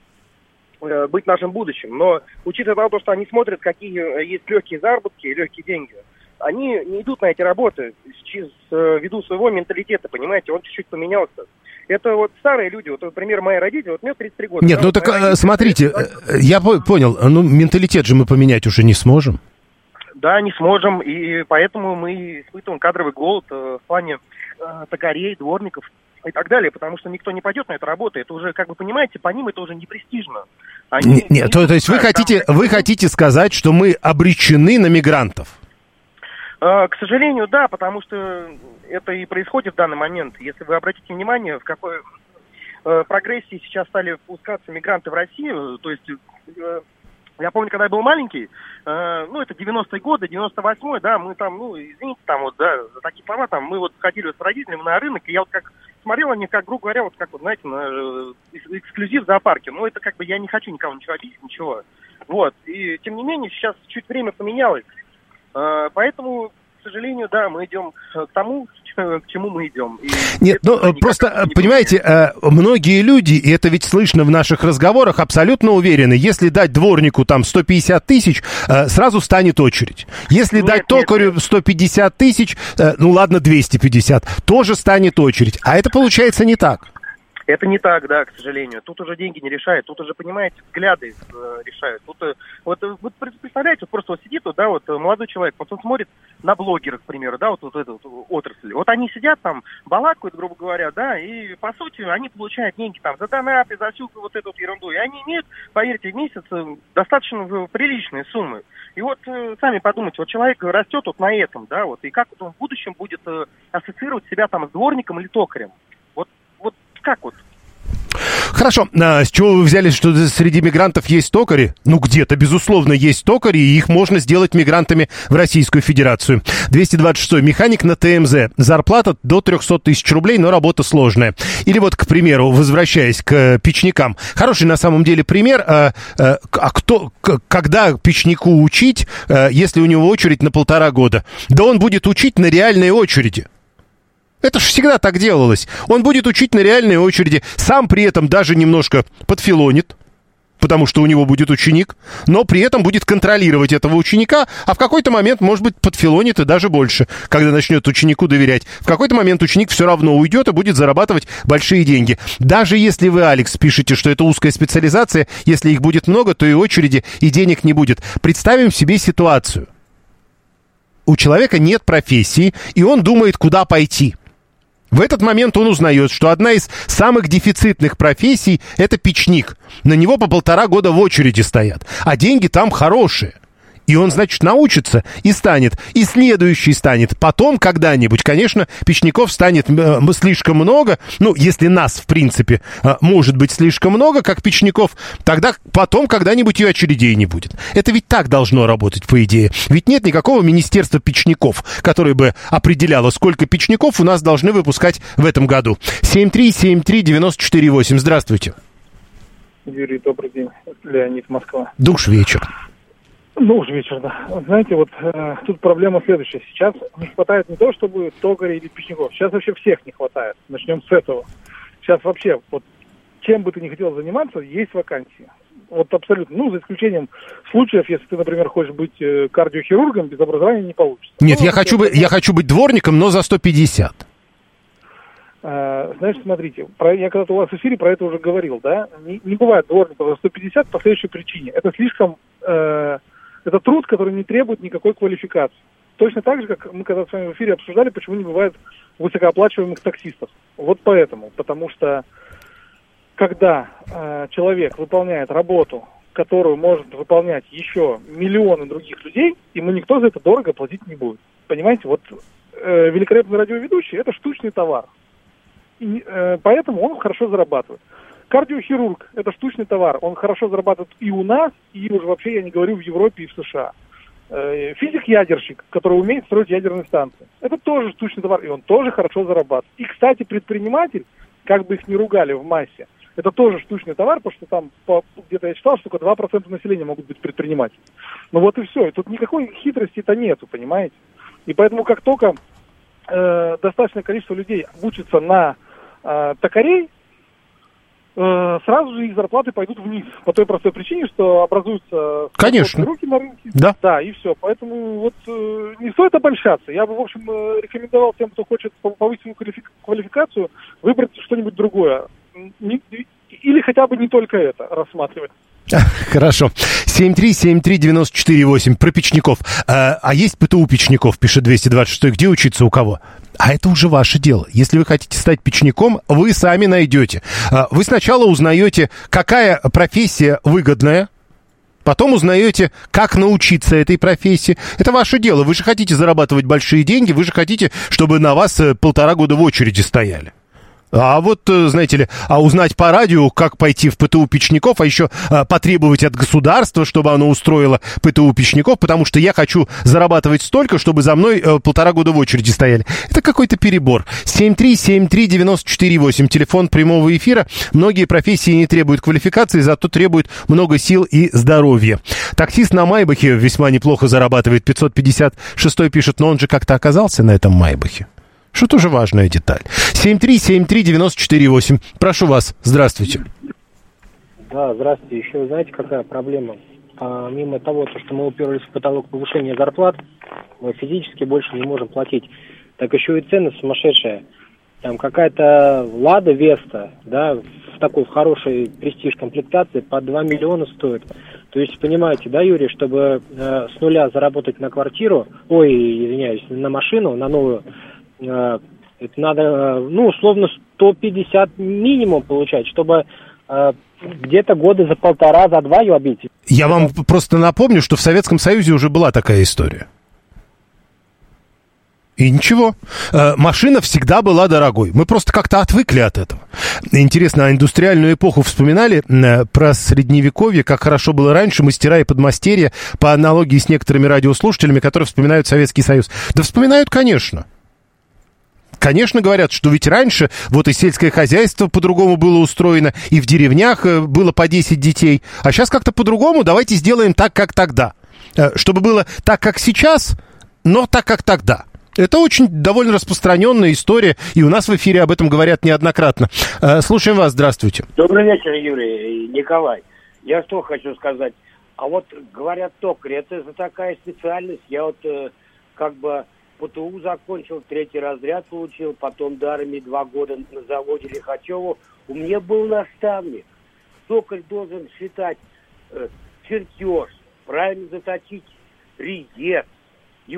быть нашим будущим. Но учитывая то, что они смотрят, какие есть легкие заработки и легкие деньги, они не идут на эти работы ввиду своего менталитета, понимаете, он чуть-чуть поменялся. Это вот старые люди, вот, например, мои родители, вот мне тридцать три года. Нет, да, ну так родители, смотрите, родители, я понял, ну менталитет же мы поменять уже не сможем. Да, не сможем, и поэтому мы испытываем кадровый голод в плане э, токарей, дворников и так далее, потому что никто не пойдет на эту работу, это уже, как вы понимаете, по ним это уже не престижно. Они, нет, нет то, то есть вы хотите, там... вы хотите сказать, что мы обречены на мигрантов? К сожалению, да, потому что это и происходит в данный момент. Если вы обратите внимание, в какой э, прогрессии сейчас стали впускаться мигранты в Россию, то есть, э, я помню, когда я был маленький, э, ну, это девяностые годы, девяносто восьмой, да, мы там, ну, извините, там вот, да, за такие слова, там, мы вот ходили с родителями на рынок, и я вот как смотрел они, как, грубо говоря, вот как, вот, знаете, на э, эксклюзив в зоопарке, ну, это как бы я не хочу никого ничего обидеть, ничего, вот, и тем не менее, сейчас чуть время поменялось. Поэтому, к сожалению, да, мы идем к тому, к чему мы идем. И Нет, ну просто, не понимаете, многие люди, и это ведь слышно в наших разговорах, абсолютно уверены, если дать дворнику там сто пятьдесят тысяч, сразу станет очередь. Если нет, дать токарю сто пятьдесят тысяч, ну ладно, двести пятьдесят, тоже станет очередь. А это получается не так. Это не так, да, к сожалению. Тут уже деньги не решают, тут уже, понимаете, взгляды э, решают. Тут, э, вот, вот представляете, вот просто вот сидит, вот, да, вот молодой человек, вот он смотрит на блогеров, к примеру, да, вот, вот эту вот, отрасль. Вот они сидят там, балакают, грубо говоря, да, и, по сути, они получают деньги там за донаты, за всю вот эту вот ерунду. И они имеют, поверьте, в месяц достаточно приличные суммы. И вот э, сами подумайте, вот человек растет вот на этом, да, вот, и как вот он в будущем будет э, ассоциировать себя там с дворником или токарем? Вот, вот как вот? Хорошо. А с чего вы взяли, что среди мигрантов есть токари? Ну, где-то, безусловно, есть токари, и их можно сделать мигрантами в Российскую Федерацию. двести двадцать шестой. Механик на ТМЗ. Зарплата до триста тысяч рублей, но работа сложная. Или вот, к примеру, возвращаясь к печникам. Хороший, на самом деле, пример. А, а, а кто, когда печнику учить, а, если у него очередь на полтора года? Да он будет учить на реальной очереди. Это же всегда так делалось. Он будет учить на реальной очереди, сам при этом даже немножко подфилонит, потому что у него будет ученик, но при этом будет контролировать этого ученика, а в какой-то момент, может быть, подфилонит и даже больше, когда начнет ученику доверять. В какой-то момент ученик все равно уйдет и будет зарабатывать большие деньги. Даже если вы, Алекс, пишете, что это узкая специализация, если их будет много, то и очереди, и денег не будет. Представим себе ситуацию. У человека нет профессии, и он думает, куда пойти. В этот момент он узнает, что одна из самых дефицитных профессий – это печник. На него по полтора года в очереди стоят, а деньги там хорошие. И он, значит, научится и станет, и следующий станет. Потом когда-нибудь, конечно, печников станет э, слишком много. Ну, если нас, в принципе, э, может быть слишком много, как печников, тогда потом когда-нибудь и очередей не будет. Это ведь так должно работать, по идее. Ведь нет никакого министерства печников, которое бы определяло, сколько печников у нас должны выпускать в этом году. семь три семь три девять четыре восемь. Здравствуйте. Юрий, добрый день. Леонид, Москва. Душ вечер. Ну, уж вечер, да. Знаете, вот э, тут проблема следующая. Сейчас не хватает не то, чтобы токарей или печников. Сейчас вообще всех не хватает. Начнем с этого. Сейчас вообще, вот чем бы ты ни хотел заниматься, есть вакансии. Вот абсолютно. Ну, за исключением случаев, если ты, например, хочешь быть э, кардиохирургом, без образования не получится. Нет, ну, я, хочу быть, я хочу быть дворником, но за сто пятьдесят. Uh, знаешь, смотрите, про, я когда-то у вас в эфире про это уже говорил, да, не, не бывает дворников за сто пятьдесят по следующей причине. Это слишком, э, это труд, который не требует никакой квалификации. Точно так же, как мы когда с вами в эфире обсуждали, почему не бывает высокооплачиваемых таксистов. Вот поэтому, потому что когда э, человек выполняет работу, которую может выполнять еще миллионы других людей, ему никто за это дорого платить не будет. Понимаете, вот э, великолепный радиоведущий – это штучный товар. И, э, поэтому он хорошо зарабатывает. Кардиохирург – это штучный товар. Он хорошо зарабатывает и у нас, и уже вообще, я не говорю, в Европе и в США. Э, физик-ядерщик, который умеет строить ядерные станции. Это тоже штучный товар, и он тоже хорошо зарабатывает. И, кстати, предприниматель, как бы их ни ругали в массе, это тоже штучный товар, потому что там по, где-то я читал, что только два процента населения могут быть предпринимателями. Ну вот и все. И тут никакой хитрости-то нету, понимаете? И поэтому как только э, достаточное количество людей учатся на э, токарей, э, сразу же их зарплаты пойдут вниз. По той простой причине, что образуются Конечно. руки на рынке. Да. Да, и все. Поэтому вот э, не стоит обольщаться. Я бы, в общем, э, рекомендовал тем, кто хочет повысить свою квалификацию, выбрать что-нибудь другое. Не, или хотя бы не только это рассматривать. Хорошо. семь три семь три девять четыре восемь. Про печников. А, а есть ПТУ печников, пишет двести двадцать шесть. Где учиться, у кого? А это уже ваше дело. Если вы хотите стать печником, вы сами найдете. А, вы сначала узнаете, какая профессия выгодная. Потом узнаете, как научиться этой профессии. Это ваше дело. Вы же хотите зарабатывать большие деньги. Вы же хотите, чтобы на вас полтора года в очереди стояли. А вот, знаете ли, а узнать по радио, как пойти в ПТУ печников, а еще а, потребовать от государства, чтобы оно устроило ПТУ печников, потому что я хочу зарабатывать столько, чтобы за мной а, полтора года в очереди стояли. Это какой-то перебор. семь три семь три девять четыре восемь, телефон прямого эфира. Многие профессии не требуют квалификации, зато требуют много сил и здоровья. Таксист на Майбахе весьма неплохо зарабатывает. пятьсот пятьдесят шесть пишет, но он же как-то оказался на этом Майбахе. Что тоже важная деталь. семь три семь три девять четыре восемь. Прошу вас. Здравствуйте. Да, здравствуйте. Еще знаете, какая проблема? А, мимо того, что мы уперлись в потолок повышения зарплат, мы физически больше не можем платить. Так еще и цены сумасшедшие. Там какая-то Лада Веста, да, в такой в хорошей престиж комплектации по два миллиона стоит. То есть, понимаете, да, Юрий, чтобы э, с нуля заработать на квартиру, ой, извиняюсь, на машину, на новую, это надо, ну, условно, сто пятьдесят минимум получать, чтобы э, где-то года за полтора, за два ее обить. Я вам просто напомню, что в Советском Союзе уже была такая история. И ничего. Э, машина всегда была дорогой. Мы просто как-то отвыкли от этого. Интересно, а индустриальную эпоху вспоминали э, про Средневековье, как хорошо было раньше, мастера и подмастерья, по аналогии с некоторыми радиослушателями, которые вспоминают Советский Союз? Да вспоминают, конечно. Конечно, говорят, что ведь раньше вот и сельское хозяйство по-другому было устроено, и в деревнях было по десять детей. А сейчас как-то по-другому, давайте сделаем так, как тогда. Чтобы было так, как сейчас, но так, как тогда. Это очень довольно распространенная история, и у нас в эфире об этом говорят неоднократно. Слушаем вас, здравствуйте. Добрый вечер, Юрий, Николай. Я что хочу сказать. А вот говорят, токарь, это за такая специальность. Я вот как бы... ПТУ закончил, третий разряд получил, потом до армии два года на заводе Лихачева. У меня был наставник. Токарь должен считать э, чертеж, правильно заточить резец. И вот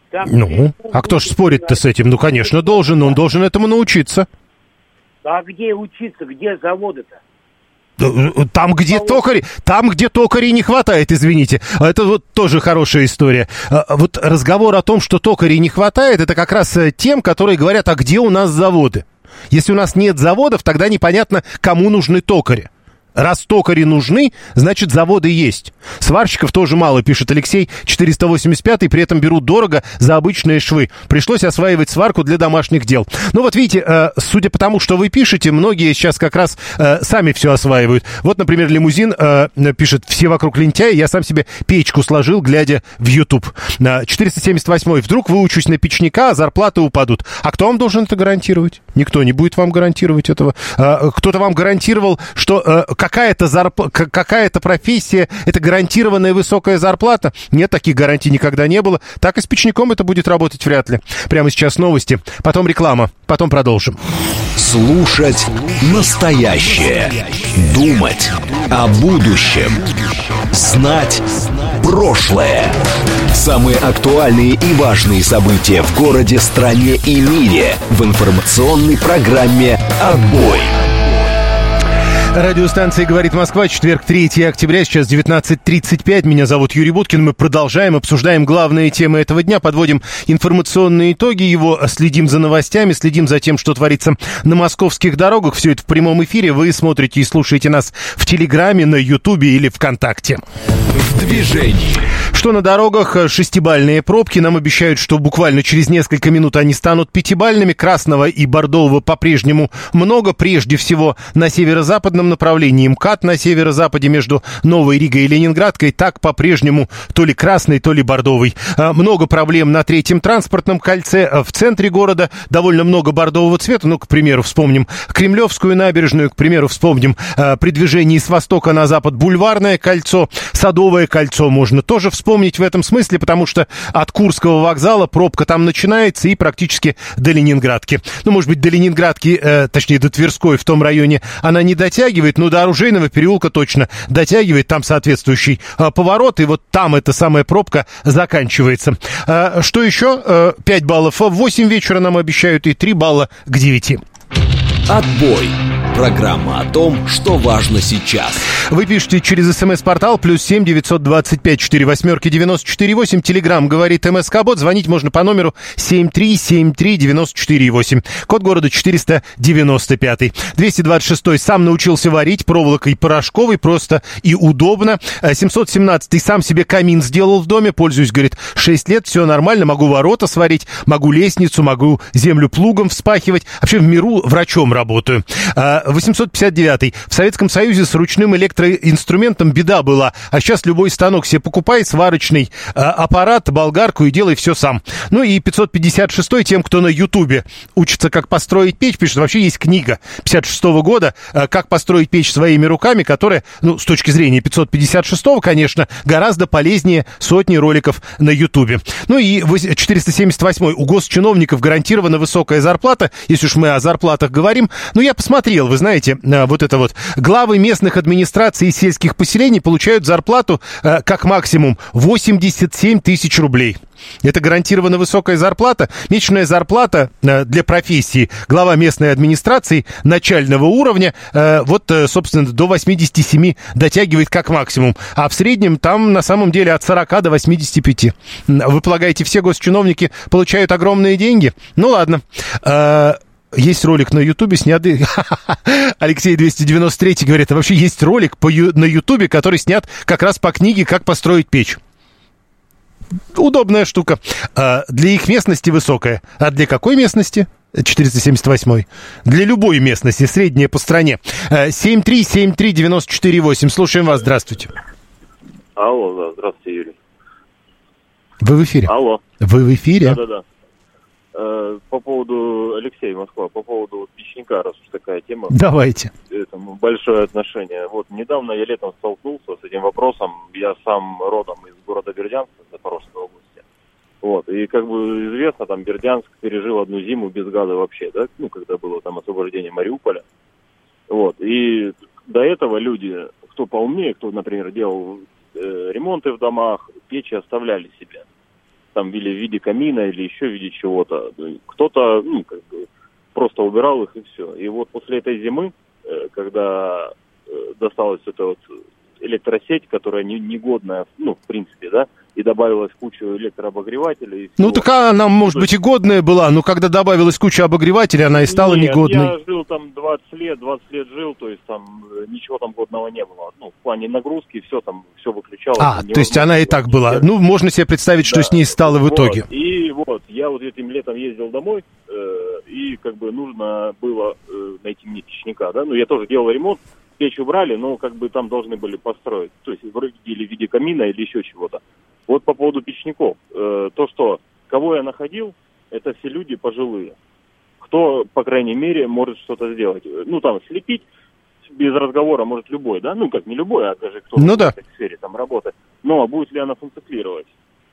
Там, Ну, где... а кто ж спорит-то с этим? Ну, конечно, должен, он должен этому научиться. А где учиться, где заводы-то? Там, где токари, там, где токарей не хватает, извините. Это вот тоже хорошая история. Вот разговор о том, что токарей не хватает, это как раз тем, которые говорят, а где у нас заводы? Если у нас нет заводов, тогда непонятно, кому нужны токари. Раз токари нужны, значит, заводы есть. Сварщиков тоже мало, пишет Алексей, четыреста восемьдесят пятый, при этом берут дорого за обычные швы. Пришлось осваивать сварку для домашних дел. Ну вот видите, э, судя по тому, что вы пишете, многие сейчас как раз э, сами все осваивают. Вот, например, Лимузин э, пишет, все вокруг лентяи, я сам себе печку сложил, глядя в YouTube. Э, четыреста семьдесят восьмой, вдруг выучусь на печника, а зарплаты упадут. А кто вам должен это гарантировать? Никто не будет вам гарантировать этого. Э, кто-то вам гарантировал, что... Э, Какая-то, зарп... какая-то профессия, это гарантированная высокая зарплата? Нет, таких гарантий никогда не было. Так и с печником это будет работать вряд ли. Прямо сейчас новости, потом реклама, потом продолжим. Слушать настоящее. Думать о будущем. Знать прошлое. Самые актуальные и важные события в городе, стране и мире в информационной программе «Отбой». Радиостанция «Говорит Москва», четверг, третьего октября, сейчас девятнадцать тридцать пять. Меня зовут Юрий Буткин. Мы продолжаем, обсуждаем главные темы этого дня, подводим информационные итоги его, следим за новостями, следим за тем, что творится на московских дорогах. Все это в прямом эфире. Вы смотрите и слушаете нас в Телеграме, на Ютубе или ВКонтакте. В движении. Что на дорогах? Шестибальные пробки. Нам обещают, что буквально через несколько минут они станут пятибальными. Красного и бордового по-прежнему много. Прежде всего на северо-западном направлении МКАД, на северо-западе между Новой Ригой и Ленинградкой. Так по-прежнему то ли красный, то ли бордовый. Много проблем на третьем транспортном кольце. В центре города довольно много бордового цвета. Ну, к примеру, вспомним Кремлевскую набережную. К примеру, вспомним при движении с востока на запад Бульварное кольцо. Садовое кольцо можно тоже вспомнить в этом смысле, потому что от Курского вокзала пробка там начинается и практически до Ленинградки. Ну, может быть, до Ленинградки, э, точнее, до Тверской в том районе она не дотягивает, но до Оружейного переулка точно дотягивает. Там соответствующий э, поворот, и вот там эта самая пробка заканчивается. Э, что еще? Э, пять баллов в восемь вечера нам обещают и три балла к девяти. Отбой. Программа о том, что важно сейчас. Вы пишите через смс-портал плюс семь девятьсот двадцать пять четыре восьмерки девяносто четыре восемь. Телеграм говорит МСК-бот. Звонить можно по номеру семь три семь три девяносто четыре восемь. Код города четыреста девяносто пять. двести двадцать шестой. Сам научился варить проволокой порошковой. Просто и удобно. семьсот семнадцатый. Сам себе камин сделал в доме. Пользуюсь, говорит, шесть лет. Все нормально. Могу ворота сварить. Могу лестницу. Могу землю плугом вспахивать. Вообще в миру врачом работаю. восемьсот пятьдесят девятый. В Советском Союзе с ручным электроинструментом беда была, а сейчас любой станок себе покупай, сварочный э, аппарат, болгарку и делай все сам. Ну и пятьсот пятьдесят шестой. Тем, кто на Ютубе учится, как построить печь, пишет, вообще есть книга пятьдесят шестого года э, «Как построить печь своими руками», которая, ну, с точки зрения пятьсот пятьдесят шестого, конечно, гораздо полезнее сотни роликов на Ютубе. Ну и четыреста семьдесят восьмой. У госчиновников гарантирована высокая зарплата, если уж мы о зарплатах говорим. Ну, я посмотрел, вы знаете, вот это вот. Главы местных администраций и сельских поселений получают зарплату как максимум восемьдесят семь тысяч рублей. Это гарантированно высокая зарплата. Месячная зарплата для профессии глава местной администрации начального уровня, вот, собственно, до восемьдесят семь дотягивает как максимум. А в среднем там на самом деле от сорока до восьмидесяти пяти. Вы полагаете, все госчиновники получают огромные деньги? Ну ладно. Есть ролик на Ютубе, снятый... Алексей двести девяносто три говорит, а вообще есть ролик по ю... на Ютубе, который снят как раз по книге «Как построить печь». Удобная штука. А для их местности высокая. А для какой местности? четыреста семьдесят восьмой. Для любой местности, средняя по стране. семь три семь три девяносто четыре восемь. Слушаем вас, здравствуйте. Алло, да, здравствуйте, Юрий. Вы в эфире? Алло. Вы в эфире? Да-да-да. По поводу, Алексей, Москва, по поводу печника, раз уж такая тема. Давайте. Этому большое отношение. Вот, недавно я летом столкнулся с этим вопросом. Я сам родом из города Бердянска, Запорожской области. Вот, и как бы известно, там Бердянск пережил одну зиму без газа вообще, да, ну, когда было там освобождение Мариуполя. Вот, и до этого люди, кто поумнее, кто, например, делал э, ремонты в домах, печи оставляли себе. там или в виде камина, или еще в виде чего-то. Кто-то, ну, как бы, просто убирал их и все. И вот после этой зимы, когда досталась эта вот электросеть, которая не, негодная, ну, в принципе, да, и добавилась куча электрообогревателей. Ну, так она, может быть, и годная была, но когда добавилась куча обогревателей, она и стала Нет, негодной. я жил там двадцать лет, двадцать лет жил, то есть там ничего там годного не было. Ну, в плане нагрузки все там, все выключалось. А, то есть она и так была. Ну, можно себе представить, что да. с ней стало в итоге. Вот. И вот, я вот этим летом ездил домой, э, и как бы нужно было э, найти мне печника, да, ну, я тоже делал ремонт, печь убрали, но как бы там должны были построить, то есть вроде или в виде камина, или еще чего-то. Вот по поводу печников, э, то, что, кого я находил, это все люди пожилые, кто, по крайней мере, может что-то сделать. Ну, там, слепить без разговора может любой, да, ну, как не любой, а даже кто ну, в да. этой сфере там работает. Но будет ли она функционировать?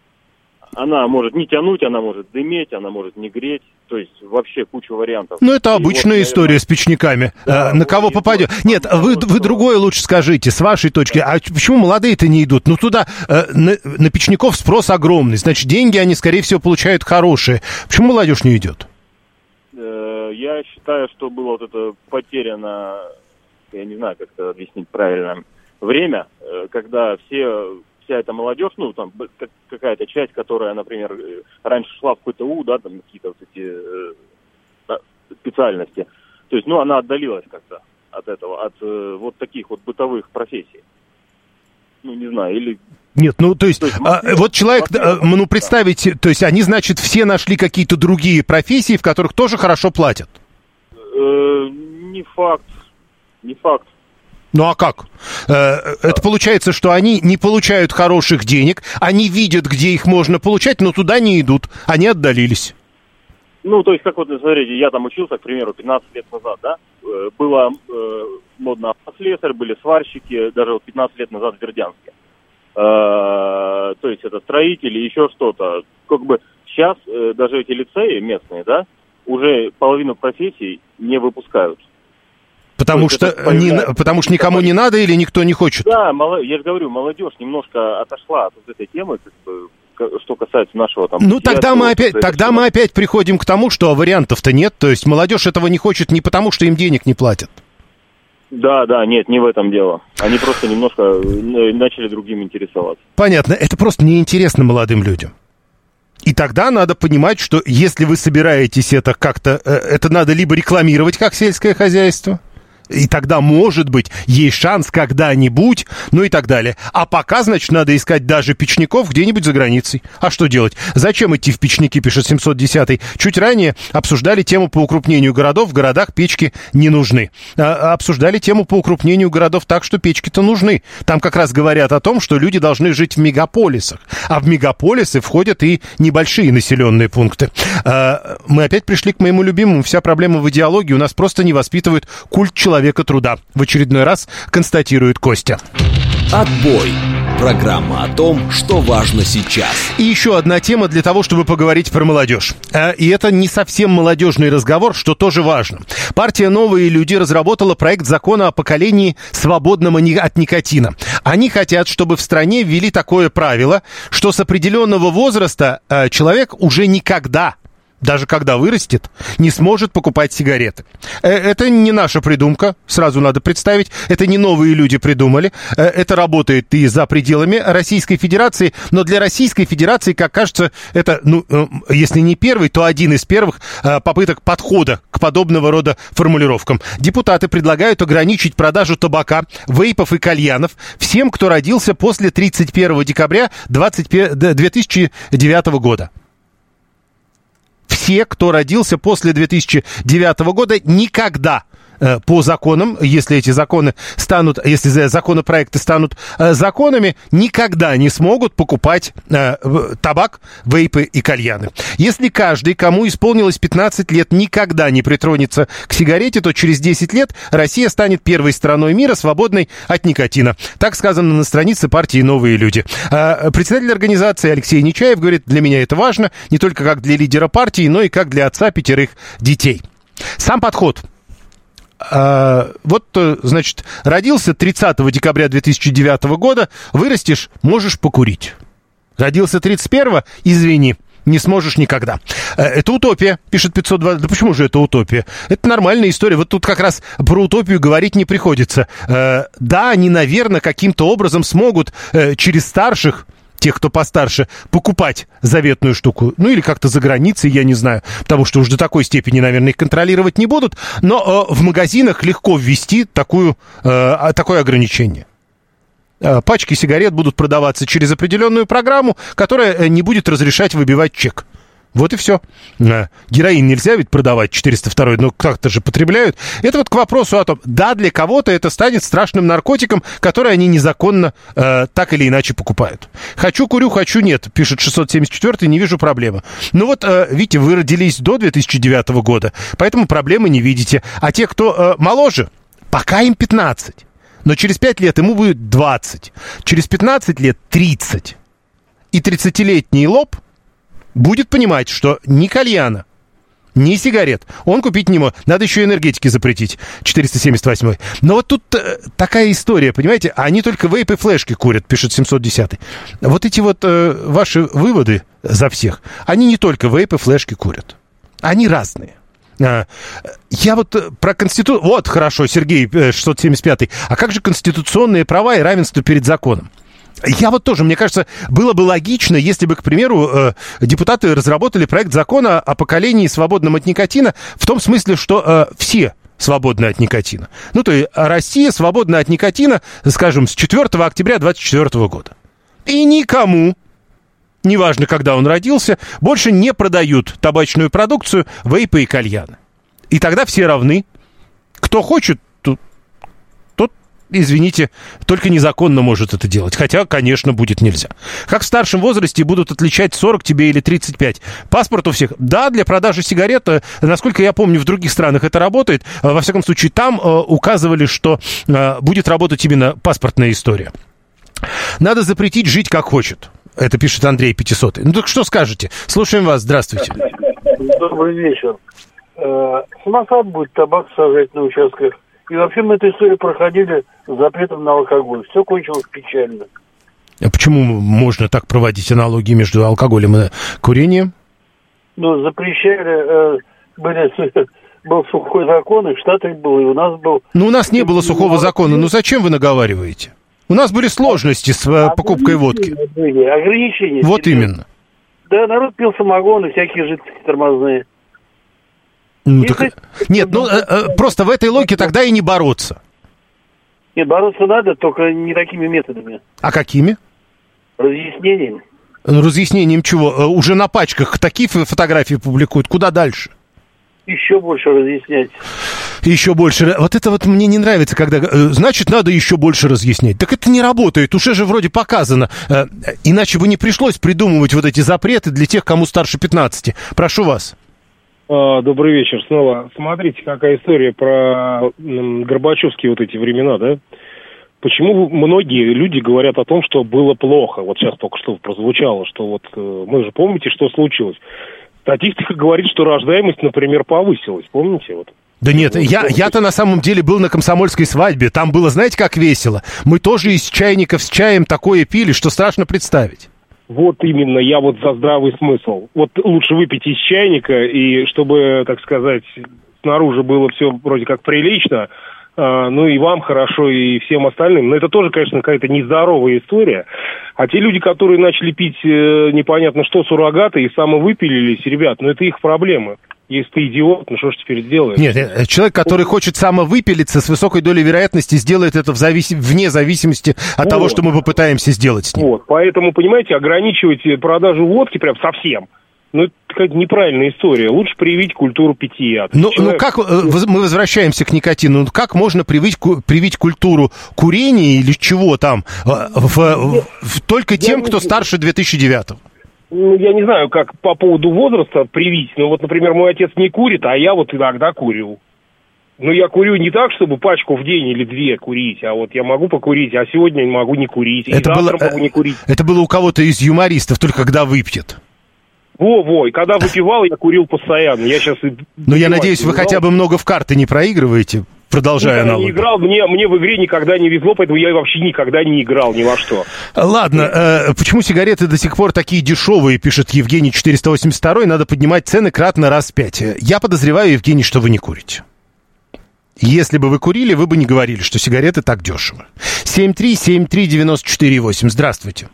Она может не тянуть, она может дыметь, она может не греть. То есть вообще куча вариантов. Ну, это И обычная вот, история наверное, с печниками. Да, а, на кого попадет? Нет, вы, вы другое лучше скажите, с вашей точки. А почему молодые-то не идут? Ну, туда э, на, на печников спрос огромный. Значит, деньги они, скорее всего, получают хорошие. Почему молодежь не идет? Э, я считаю, что было вот это потеряно, я не знаю, как это объяснить правильно, время, э, когда все... вся эта молодежь, ну, там, какая-то часть, которая, например, раньше шла в какой-то У, да, там, какие-то вот эти э, да, специальности. То есть, ну, она отдалилась как-то от этого, от э, вот таких вот бытовых профессий. Ну, не знаю, или... Нет, ну, то есть, то есть а, вот человек, Москве, ну, представить, то есть, они, значит, все нашли какие-то другие профессии, в которых тоже хорошо платят? Э, не факт, не факт. Ну а как? Это получается, что они не получают хороших денег, они видят, где их можно получать, но туда не идут, они отдалились. Ну, то есть, как вот, смотрите, я там учился, к примеру, пятнадцать лет назад, да, было э, модно автослесарь, были сварщики, даже вот пятнадцать лет назад в Бердянске. Э, то есть, это строители, еще что-то. Как бы сейчас э, даже эти лицеи местные, да, уже половину профессий не выпускают. Потому что, не, потому что никому не надо или никто не хочет? Да, я же говорю, молодежь немножко отошла от вот этой темы, как бы, что касается нашего там... Ну, тогда мы, опять, тогда мы опять приходим к тому, что вариантов-то нет, то есть молодежь этого не хочет не потому, что им денег не платят. Да, да, нет, не в этом дело. Они просто немножко начали другим интересоваться. Понятно, это просто неинтересно молодым людям. И тогда надо понимать, что если вы собираетесь это как-то... Это надо либо рекламировать как сельское хозяйство... И тогда, может быть, есть шанс когда-нибудь, ну и так далее. А пока, значит, надо искать даже печников где-нибудь за границей. А что делать? Зачем идти в печники, пишет семьсот десятый. Чуть ранее обсуждали тему по укрупнению городов. В городах печки не нужны. А, обсуждали тему по укрупнению городов так, что печки-то нужны. Там как раз говорят о том, что люди должны жить в мегаполисах. А в мегаполисы входят и небольшие населенные пункты. А, мы опять пришли к моему любимому. Вся проблема в идеологии. У нас просто не воспитывают культ человека. Человека труда. В очередной раз констатирует Костя. Отбой. Программа о том, что важно сейчас. И еще одна тема для того, чтобы поговорить про молодежь. И это не совсем молодежный разговор, что тоже важно. Партия «Новые люди» разработала проект закона о поколении, свободном от никотина. Они хотят, чтобы в стране ввели такое правило, что с определенного возраста человек уже никогда, даже когда вырастет, не сможет покупать сигареты. Это не наша придумка, сразу надо представить. Это не новые люди придумали. Это работает и за пределами Российской Федерации. Но для Российской Федерации, как кажется, это, ну, если не первый, то один из первых попыток подхода к подобного рода формулировкам. Депутаты предлагают ограничить продажу табака, вейпов и кальянов всем, кто родился после тридцать первого декабря две тысячи девятого года. Все, кто родился после две тысячи девятого года, никогда э, по законам, если эти законы станут, если законопроекты станут э, законами, никогда не смогут покупать э, табак, вейпы и кальяны. Если каждый, кому исполнилось пятнадцать лет, никогда не притронется к сигарете, то через десять лет Россия станет первой страной мира, свободной от никотина. Так сказано на странице партии «Новые люди». Э, председатель организации Алексей Нечаев говорит, для меня это важно, не только как для лидера партии, но и как для отца пятерых детей. Сам подход. А, вот, значит, родился тридцатого декабря две тысячи девятого года, вырастешь, можешь покурить. Родился тридцать первого, извини. Не сможешь никогда. Это утопия, пишет пятьсот двадцать. Да почему же это утопия? Это нормальная история. Вот тут как раз про утопию говорить не приходится. Да, они, наверное, каким-то образом смогут через старших, тех, кто постарше, покупать заветную штуку. Ну, или как-то за границей, я не знаю. Потому что уж до такой степени, наверное, их контролировать не будут. Но в магазинах легко ввести такую, такое ограничение. Пачки сигарет будут продаваться через определенную программу, которая не будет разрешать выбивать чек. Вот и все. Героин нельзя ведь продавать, четыреста второй, но как-то же потребляют. Это вот к вопросу о том, да, для кого-то это станет страшным наркотиком, который они незаконно э, так или иначе покупают. Хочу, курю, хочу, нет, пишет шестьсот семьдесят четвёртый, не вижу проблемы. Ну вот, э, видите, вы родились до две тысячи девятого года, поэтому проблемы не видите. А те, кто э, моложе, пока им пятнадцать. Но через пять лет ему будет двадцать. Через пятнадцать лет тридцать. И тридцатилетний лоб будет понимать, что ни кальяна, ни сигарет он купить не может. Надо еще энергетики запретить. четыреста семьдесят восьмой. Но вот тут э, такая история, понимаете? Они только вейп и флешки курят, пишет семьсот десятый. Вот эти вот э, ваши выводы за всех, они не только вейп и флешки курят. Они разные. Я вот про Конституцию... Вот, хорошо, Сергей, шестьсот семьдесят пятый. А как же конституционные права и равенство перед законом? Я вот тоже, мне кажется, было бы логично, если бы, к примеру, депутаты разработали проект закона о поколении свободном от никотина в том смысле, что все свободны от никотина. Ну, то есть Россия свободна от никотина, скажем, с четвёртого октября двадцать четвёртого года. И никому... неважно, когда он родился, больше не продают табачную продукцию, вейпы и кальяны. И тогда все равны. Кто хочет, тот, тот, извините, только незаконно может это делать. Хотя, конечно, будет нельзя. Как в старшем возрасте будут отличать сорок тебе или тридцать пять? Паспорт у всех. Да, для продажи сигарет, насколько я помню, в других странах это работает. Во всяком случае, там указывали, что будет работать именно паспортная история. Надо запретить жить как хочет. Это пишет Андрей пятисотый. Ну так что скажете? Слушаем вас. Здравствуйте. Добрый вечер. Самокат будет табак сажать на участках. И вообще мы эту историю проходили с запретом на алкоголь. Все кончилось печально. А почему можно так проводить аналогии между алкоголем и курением? Ну, запрещали, э, были, был сухой закон, и в Штатах был, и у нас был. Ну, у нас не было сухого закона. Ну, зачем вы наговариваете? У нас были сложности с э, покупкой водки. Были, ограничения. Вот серьезно. Именно. Да, народ пил самогон и всякие жидкости тормозные. Ну, так... это... Нет, ну, э, э, просто в этой логике тогда и не бороться. Нет, бороться надо, только не такими методами. А какими? Разъяснением. Разъяснением чего? Уже на пачках такие фотографии публикуют. Куда дальше? Еще больше разъяснять. Еще больше. Вот это вот мне не нравится, когда... Значит, надо еще больше разъяснять. Так это не работает. Уже же вроде показано. Иначе бы не пришлось придумывать вот эти запреты для тех, кому старше пятнадцати. Прошу вас. Добрый вечер снова. Смотрите, какая история про горбачевские вот эти времена, да? Почему многие люди говорят о том, что было плохо? Вот сейчас только что прозвучало, что вот мы же помните, что случилось. Статистика говорит, что рождаемость, например, повысилась. Помните? Вот. Да нет, вот, я, я-то на самом деле был на комсомольской свадьбе. Там было, знаете, как весело? Мы тоже из чайников с чаем такое пили, что страшно представить. Вот именно, я вот за здравый смысл. Вот лучше выпить из чайника, и чтобы, так сказать, снаружи было все вроде как прилично, Uh, ну и вам хорошо, и всем остальным. Но это тоже, конечно, какая-то нездоровая история. А те люди, которые начали пить э, непонятно что, суррогаты, и самовыпилились, ребят, ну это их проблемы. Если ты идиот, ну что ж теперь сделаешь? Нет, человек, который вот. хочет самовыпилиться, с высокой долей вероятности сделает это в завис... вне зависимости от вот. того, что мы попытаемся сделать с ним. Вот, поэтому, понимаете, ограничивать продажу водки прям совсем. Ну, это какая-то неправильная история. Лучше привить культуру питья. Ну, человек... ну, как мы возвращаемся к никотину? Ну, как можно привить, привить культуру курения или чего там в, в, в, только тем, кто старше две тысячи девятого? Ну, я не знаю, как по поводу возраста привить. Ну, вот, например, мой отец не курит, а я вот иногда курю. Ну, я курю не так, чтобы пачку в день или две курить, а вот я могу покурить, а сегодня могу не курить, и это завтра было, могу не курить. Это было у кого-то из юмористов, только когда выпьет. Во-во, и когда выпивал, я курил постоянно. Я сейчас... Ну, я надеюсь, вы хотя бы много в карты не проигрываете. Продолжая аналог. аналог. Не играл, мне, мне в игре никогда не везло, поэтому я вообще никогда не играл ни во что. Ладно, э, почему сигареты до сих пор такие дешевые, пишет Евгений четыреста восемьдесят два, надо поднимать цены кратно раз в пять. Я подозреваю, Евгений, что вы не курите. Если бы вы курили, вы бы не говорили, что сигареты так дешево. семь три семь три девять четыре восемь. Здравствуйте.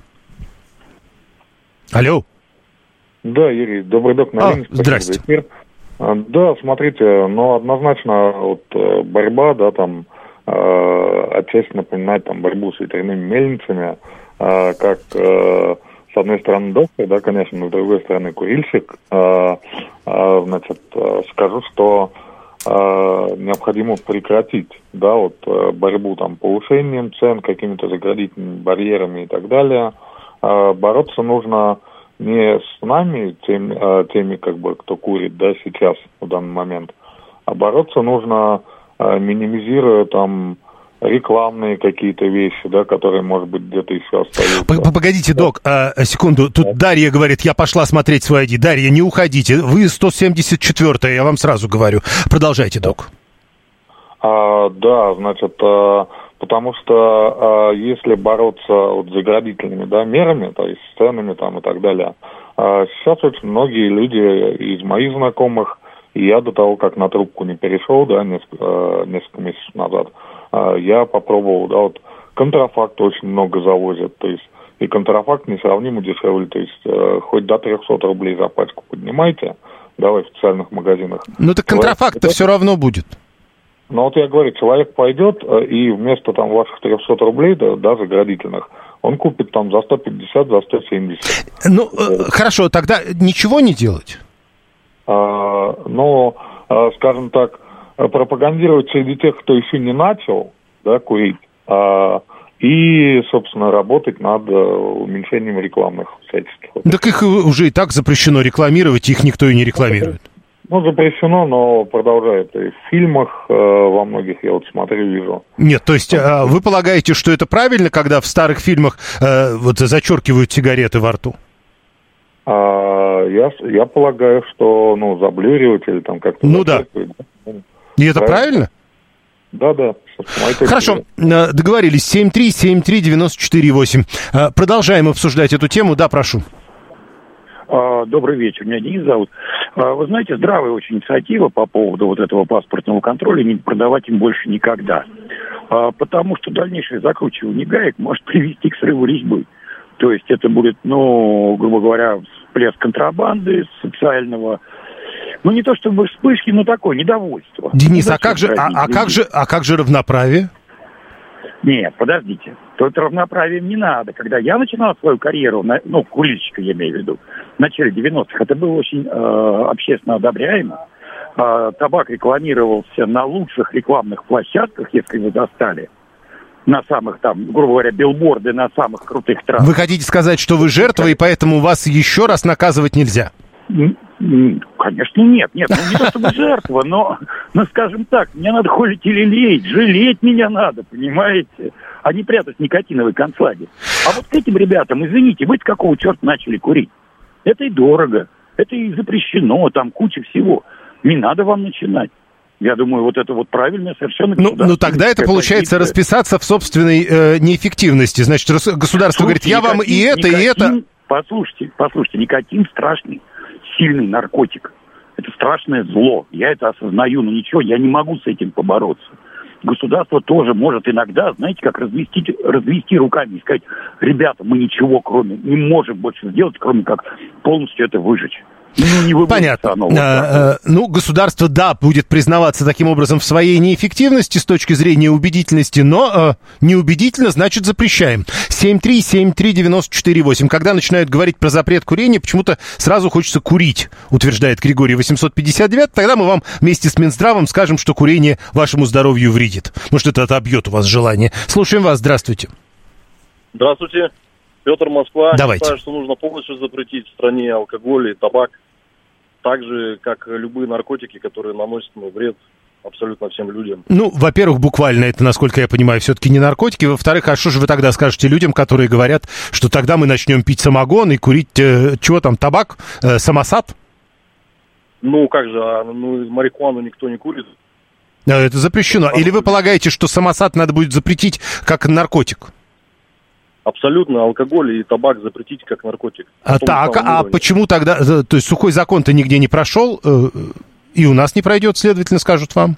Алло. Да, Юрий, добрый док, а, здрасте. Да, смотрите, ну, однозначно вот борьба, да, там, э, отчасти напоминает там борьбу с ветряными мельницами, э, как, э, с одной стороны, доктор, да, конечно, но с другой стороны, курильщик. Э, э, значит, э, скажу, что э, необходимо прекратить, да, вот э, борьбу там повышением цен, какими-то заградительными барьерами и так далее. Э, бороться нужно не с нами, теми, теми, как бы, кто курит, да, сейчас, в данный момент, а бороться нужно, минимизируя там рекламные какие-то вещи, да, которые, может быть, где-то еще остаются. Погодите, док, а, секунду, тут да. Дарья говорит, я пошла смотреть свой ай ди. Дарья, не уходите, вы сто семьдесят четвёртая, я вам сразу говорю. Продолжайте, док. А, да, значит... Потому что э, если бороться вот, с заградительными, да, мерами, то есть с ценами там, и так далее, э, сейчас очень многие люди из моих знакомых, и я до того, как на трубку не перешел, да, несколько, э, несколько месяцев назад, э, я попробовал, да, вот контрафакт очень много завозят, то есть и контрафакт несравнимо дешевле, то есть э, хоть до триста рублей за пачку поднимайте, да, в официальных магазинах. Ну так контрафакт-то все равно будет. Но вот я говорю, человек пойдет и вместо там ваших трехсот рублей, да, да, заградительных, он купит там за сто пятьдесят, за сто семьдесят. Ну, э, хорошо, тогда ничего не делать? А, но, а, скажем так, пропагандировать среди тех, кто еще не начал, да, курить, а, и, собственно, работать над уменьшением рекламных всяческих. Так их уже и так запрещено рекламировать, их никто и не рекламирует. Ну, запрещено, но продолжает. И в фильмах э, во многих я вот смотрю, вижу. Нет, то есть э, вы полагаете, что это правильно, когда в старых фильмах э, вот зачеркивают сигареты во рту? А, я, я полагаю, что, ну, заблюривать или там как-то... Ну да. И это правильно? Да, да. Хорошо, договорились. семь три семь три девять четыре восемь. Продолжаем обсуждать эту тему. Да, прошу. Добрый вечер, меня Денис зовут. Вы знаете, здравая очень инициатива по поводу вот этого паспортного контроля, не продавать им больше никогда. Потому что дальнейшее закручивание гаек может привести к срыву резьбы. То есть это будет, ну, грубо говоря, всплеск контрабанды, социального, ну не то чтобы вспышки, но такое недовольство. Денис, а как же, а, а как же, а как же равноправие? Нет, подождите. Только равноправием не надо. Когда я начинал свою карьеру, ну, курильщика я имею в виду, в начале девяностых, это было очень э, общественно одобряемо. Э, табак рекламировался на лучших рекламных площадках, если вы достали. На самых там, грубо говоря, билборды на самых крутых трассах. Вы хотите сказать, что вы жертва, и поэтому вас еще раз наказывать нельзя? Конечно, нет. Нет, ну не то чтобы жертва, но, но, скажем так, мне надо холить или леять, жалеть меня надо, понимаете? А не прятать никотиновый концлагерь. А вот к этим ребятам, извините, вы-то какого черта начали курить? Это и дорого, это и запрещено, там куча всего. Не надо вам начинать. Я думаю, вот это вот правильно совершенно... Ну, ну тогда это получается расписаться в собственной э, неэффективности. Значит, государство Слушайте, говорит, я никотин, вам и это, никотин, и это... Послушайте, послушайте, никотин страшный, сильный наркотик. Это страшное зло. Я это осознаю, но ничего, я не могу с этим побороться. Государство тоже может иногда, знаете, как развести, развести руками и сказать, ребята, мы ничего кроме не можем больше сделать, кроме как полностью это выжечь. Ну, не Понятно. Оно, вот а, ну, государство, да, будет признаваться таким образом в своей неэффективности с точки зрения убедительности, но а, неубедительно, значит, запрещаем. семь три семь три девять четыре восемь. Когда начинают говорить про запрет курения, почему-то сразу хочется курить, утверждает Григорий восемьсот пятьдесят девять. Тогда мы вам вместе с Минздравом скажем, что курение вашему здоровью вредит. Может, это отобьет у вас желание. Слушаем вас. Здравствуйте. Здравствуйте. Петр, Москва. Давайте. Я считаю, что нужно полностью запретить в стране алкоголь и табак. Так же, как любые наркотики, которые наносят ну, вред абсолютно всем людям. Ну, во-первых, буквально это, насколько я понимаю, все-таки не наркотики. Во-вторых, а что же вы тогда скажете людям, которые говорят, что тогда мы начнем пить самогон и курить, э, чего там, табак, э, самосад? Ну, как же, а, ну, марихуану никто не курит. Да, это запрещено. Или вы полагаете, что самосад надо будет запретить как наркотик? Абсолютно, алкоголь и табак запретить как наркотик. А, так, а уровне. Почему тогда, то есть сухой закон-то нигде не прошел, и у нас не пройдет, следовательно, скажут вам?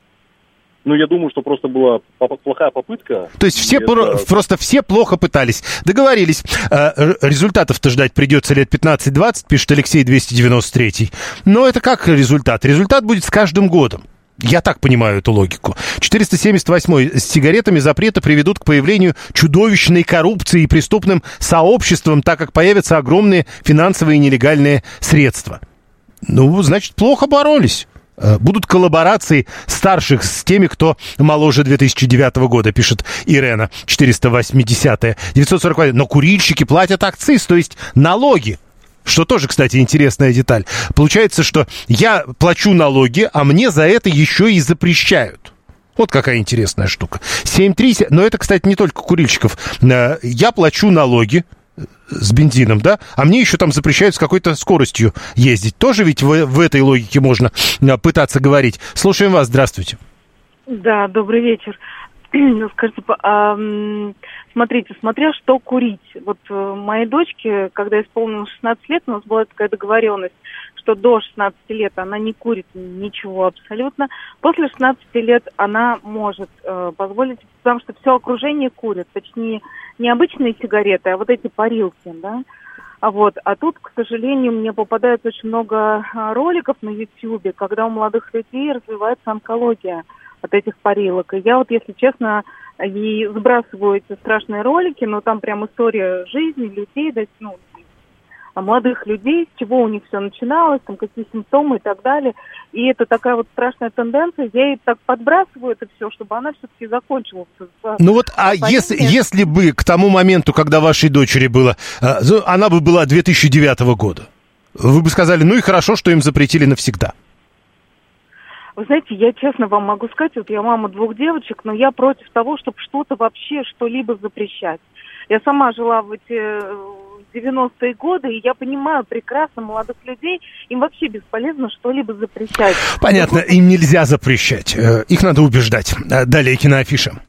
Ну, я думаю, что просто была плохая попытка. То есть все это... про- просто все плохо пытались. Договорились. Результатов-то ждать придется лет пятнадцать-двадцать, пишет Алексей двести девяносто три. Но это как результат? Результат будет с каждым годом. Я так понимаю эту логику. четыреста семьдесят восьмой. С сигаретами запреты приведут к появлению чудовищной коррупции и преступным сообществам, так как появятся огромные финансовые и нелегальные средства. Ну, значит, плохо боролись. Будут коллаборации старших с теми, кто моложе две тысячи девятого года, пишет Ирена, четыреста восьмидесятая. девятьсот сорок восемь. Но курильщики платят акциз, то есть налоги. Что тоже, кстати, интересная деталь. Получается, что я плачу налоги, а мне за это еще и запрещают. Вот какая интересная штука. семь три. Но это, кстати, не только курильщиков. Я плачу налоги с бензином, да, а мне еще там запрещают с какой-то скоростью ездить. Тоже ведь в, в этой логике можно пытаться говорить. Слушаем вас, здравствуйте. Да, добрый вечер. Скажите, а, смотрите, смотря что курить. Вот моей дочке, когда исполнилось шестнадцать лет, у нас была такая договоренность, что до шестнадцати лет она не курит ничего абсолютно. После шестнадцати лет она может э, позволить, потому что все окружение курит, точнее, не обычные сигареты, а вот эти парилки, да. А вот, а тут, к сожалению, мне попадается очень много роликов на Ютьюбе, когда у молодых людей развивается онкология от этих парилок. И я вот, если честно, и сбрасываю эти страшные ролики, но там прям история жизни людей, да, ну, молодых людей, с чего у них все начиналось, там какие симптомы и так далее. И это такая вот страшная тенденция. Я ей так подбрасываю это все, чтобы она все-таки закончила. Ну вот, а если, если бы к тому моменту, когда вашей дочери было, она бы была две тысячи девятого года, вы бы сказали, ну и хорошо, что им запретили навсегда. Вы знаете, я честно вам могу сказать, вот я мама двух девочек, но я против того, чтобы что-то вообще, что-либо запрещать. Я сама жила в эти девяностые годы, и я понимаю прекрасно молодых людей, им вообще бесполезно что-либо запрещать. Понятно, им нельзя запрещать, их надо убеждать. Далее киноафиша.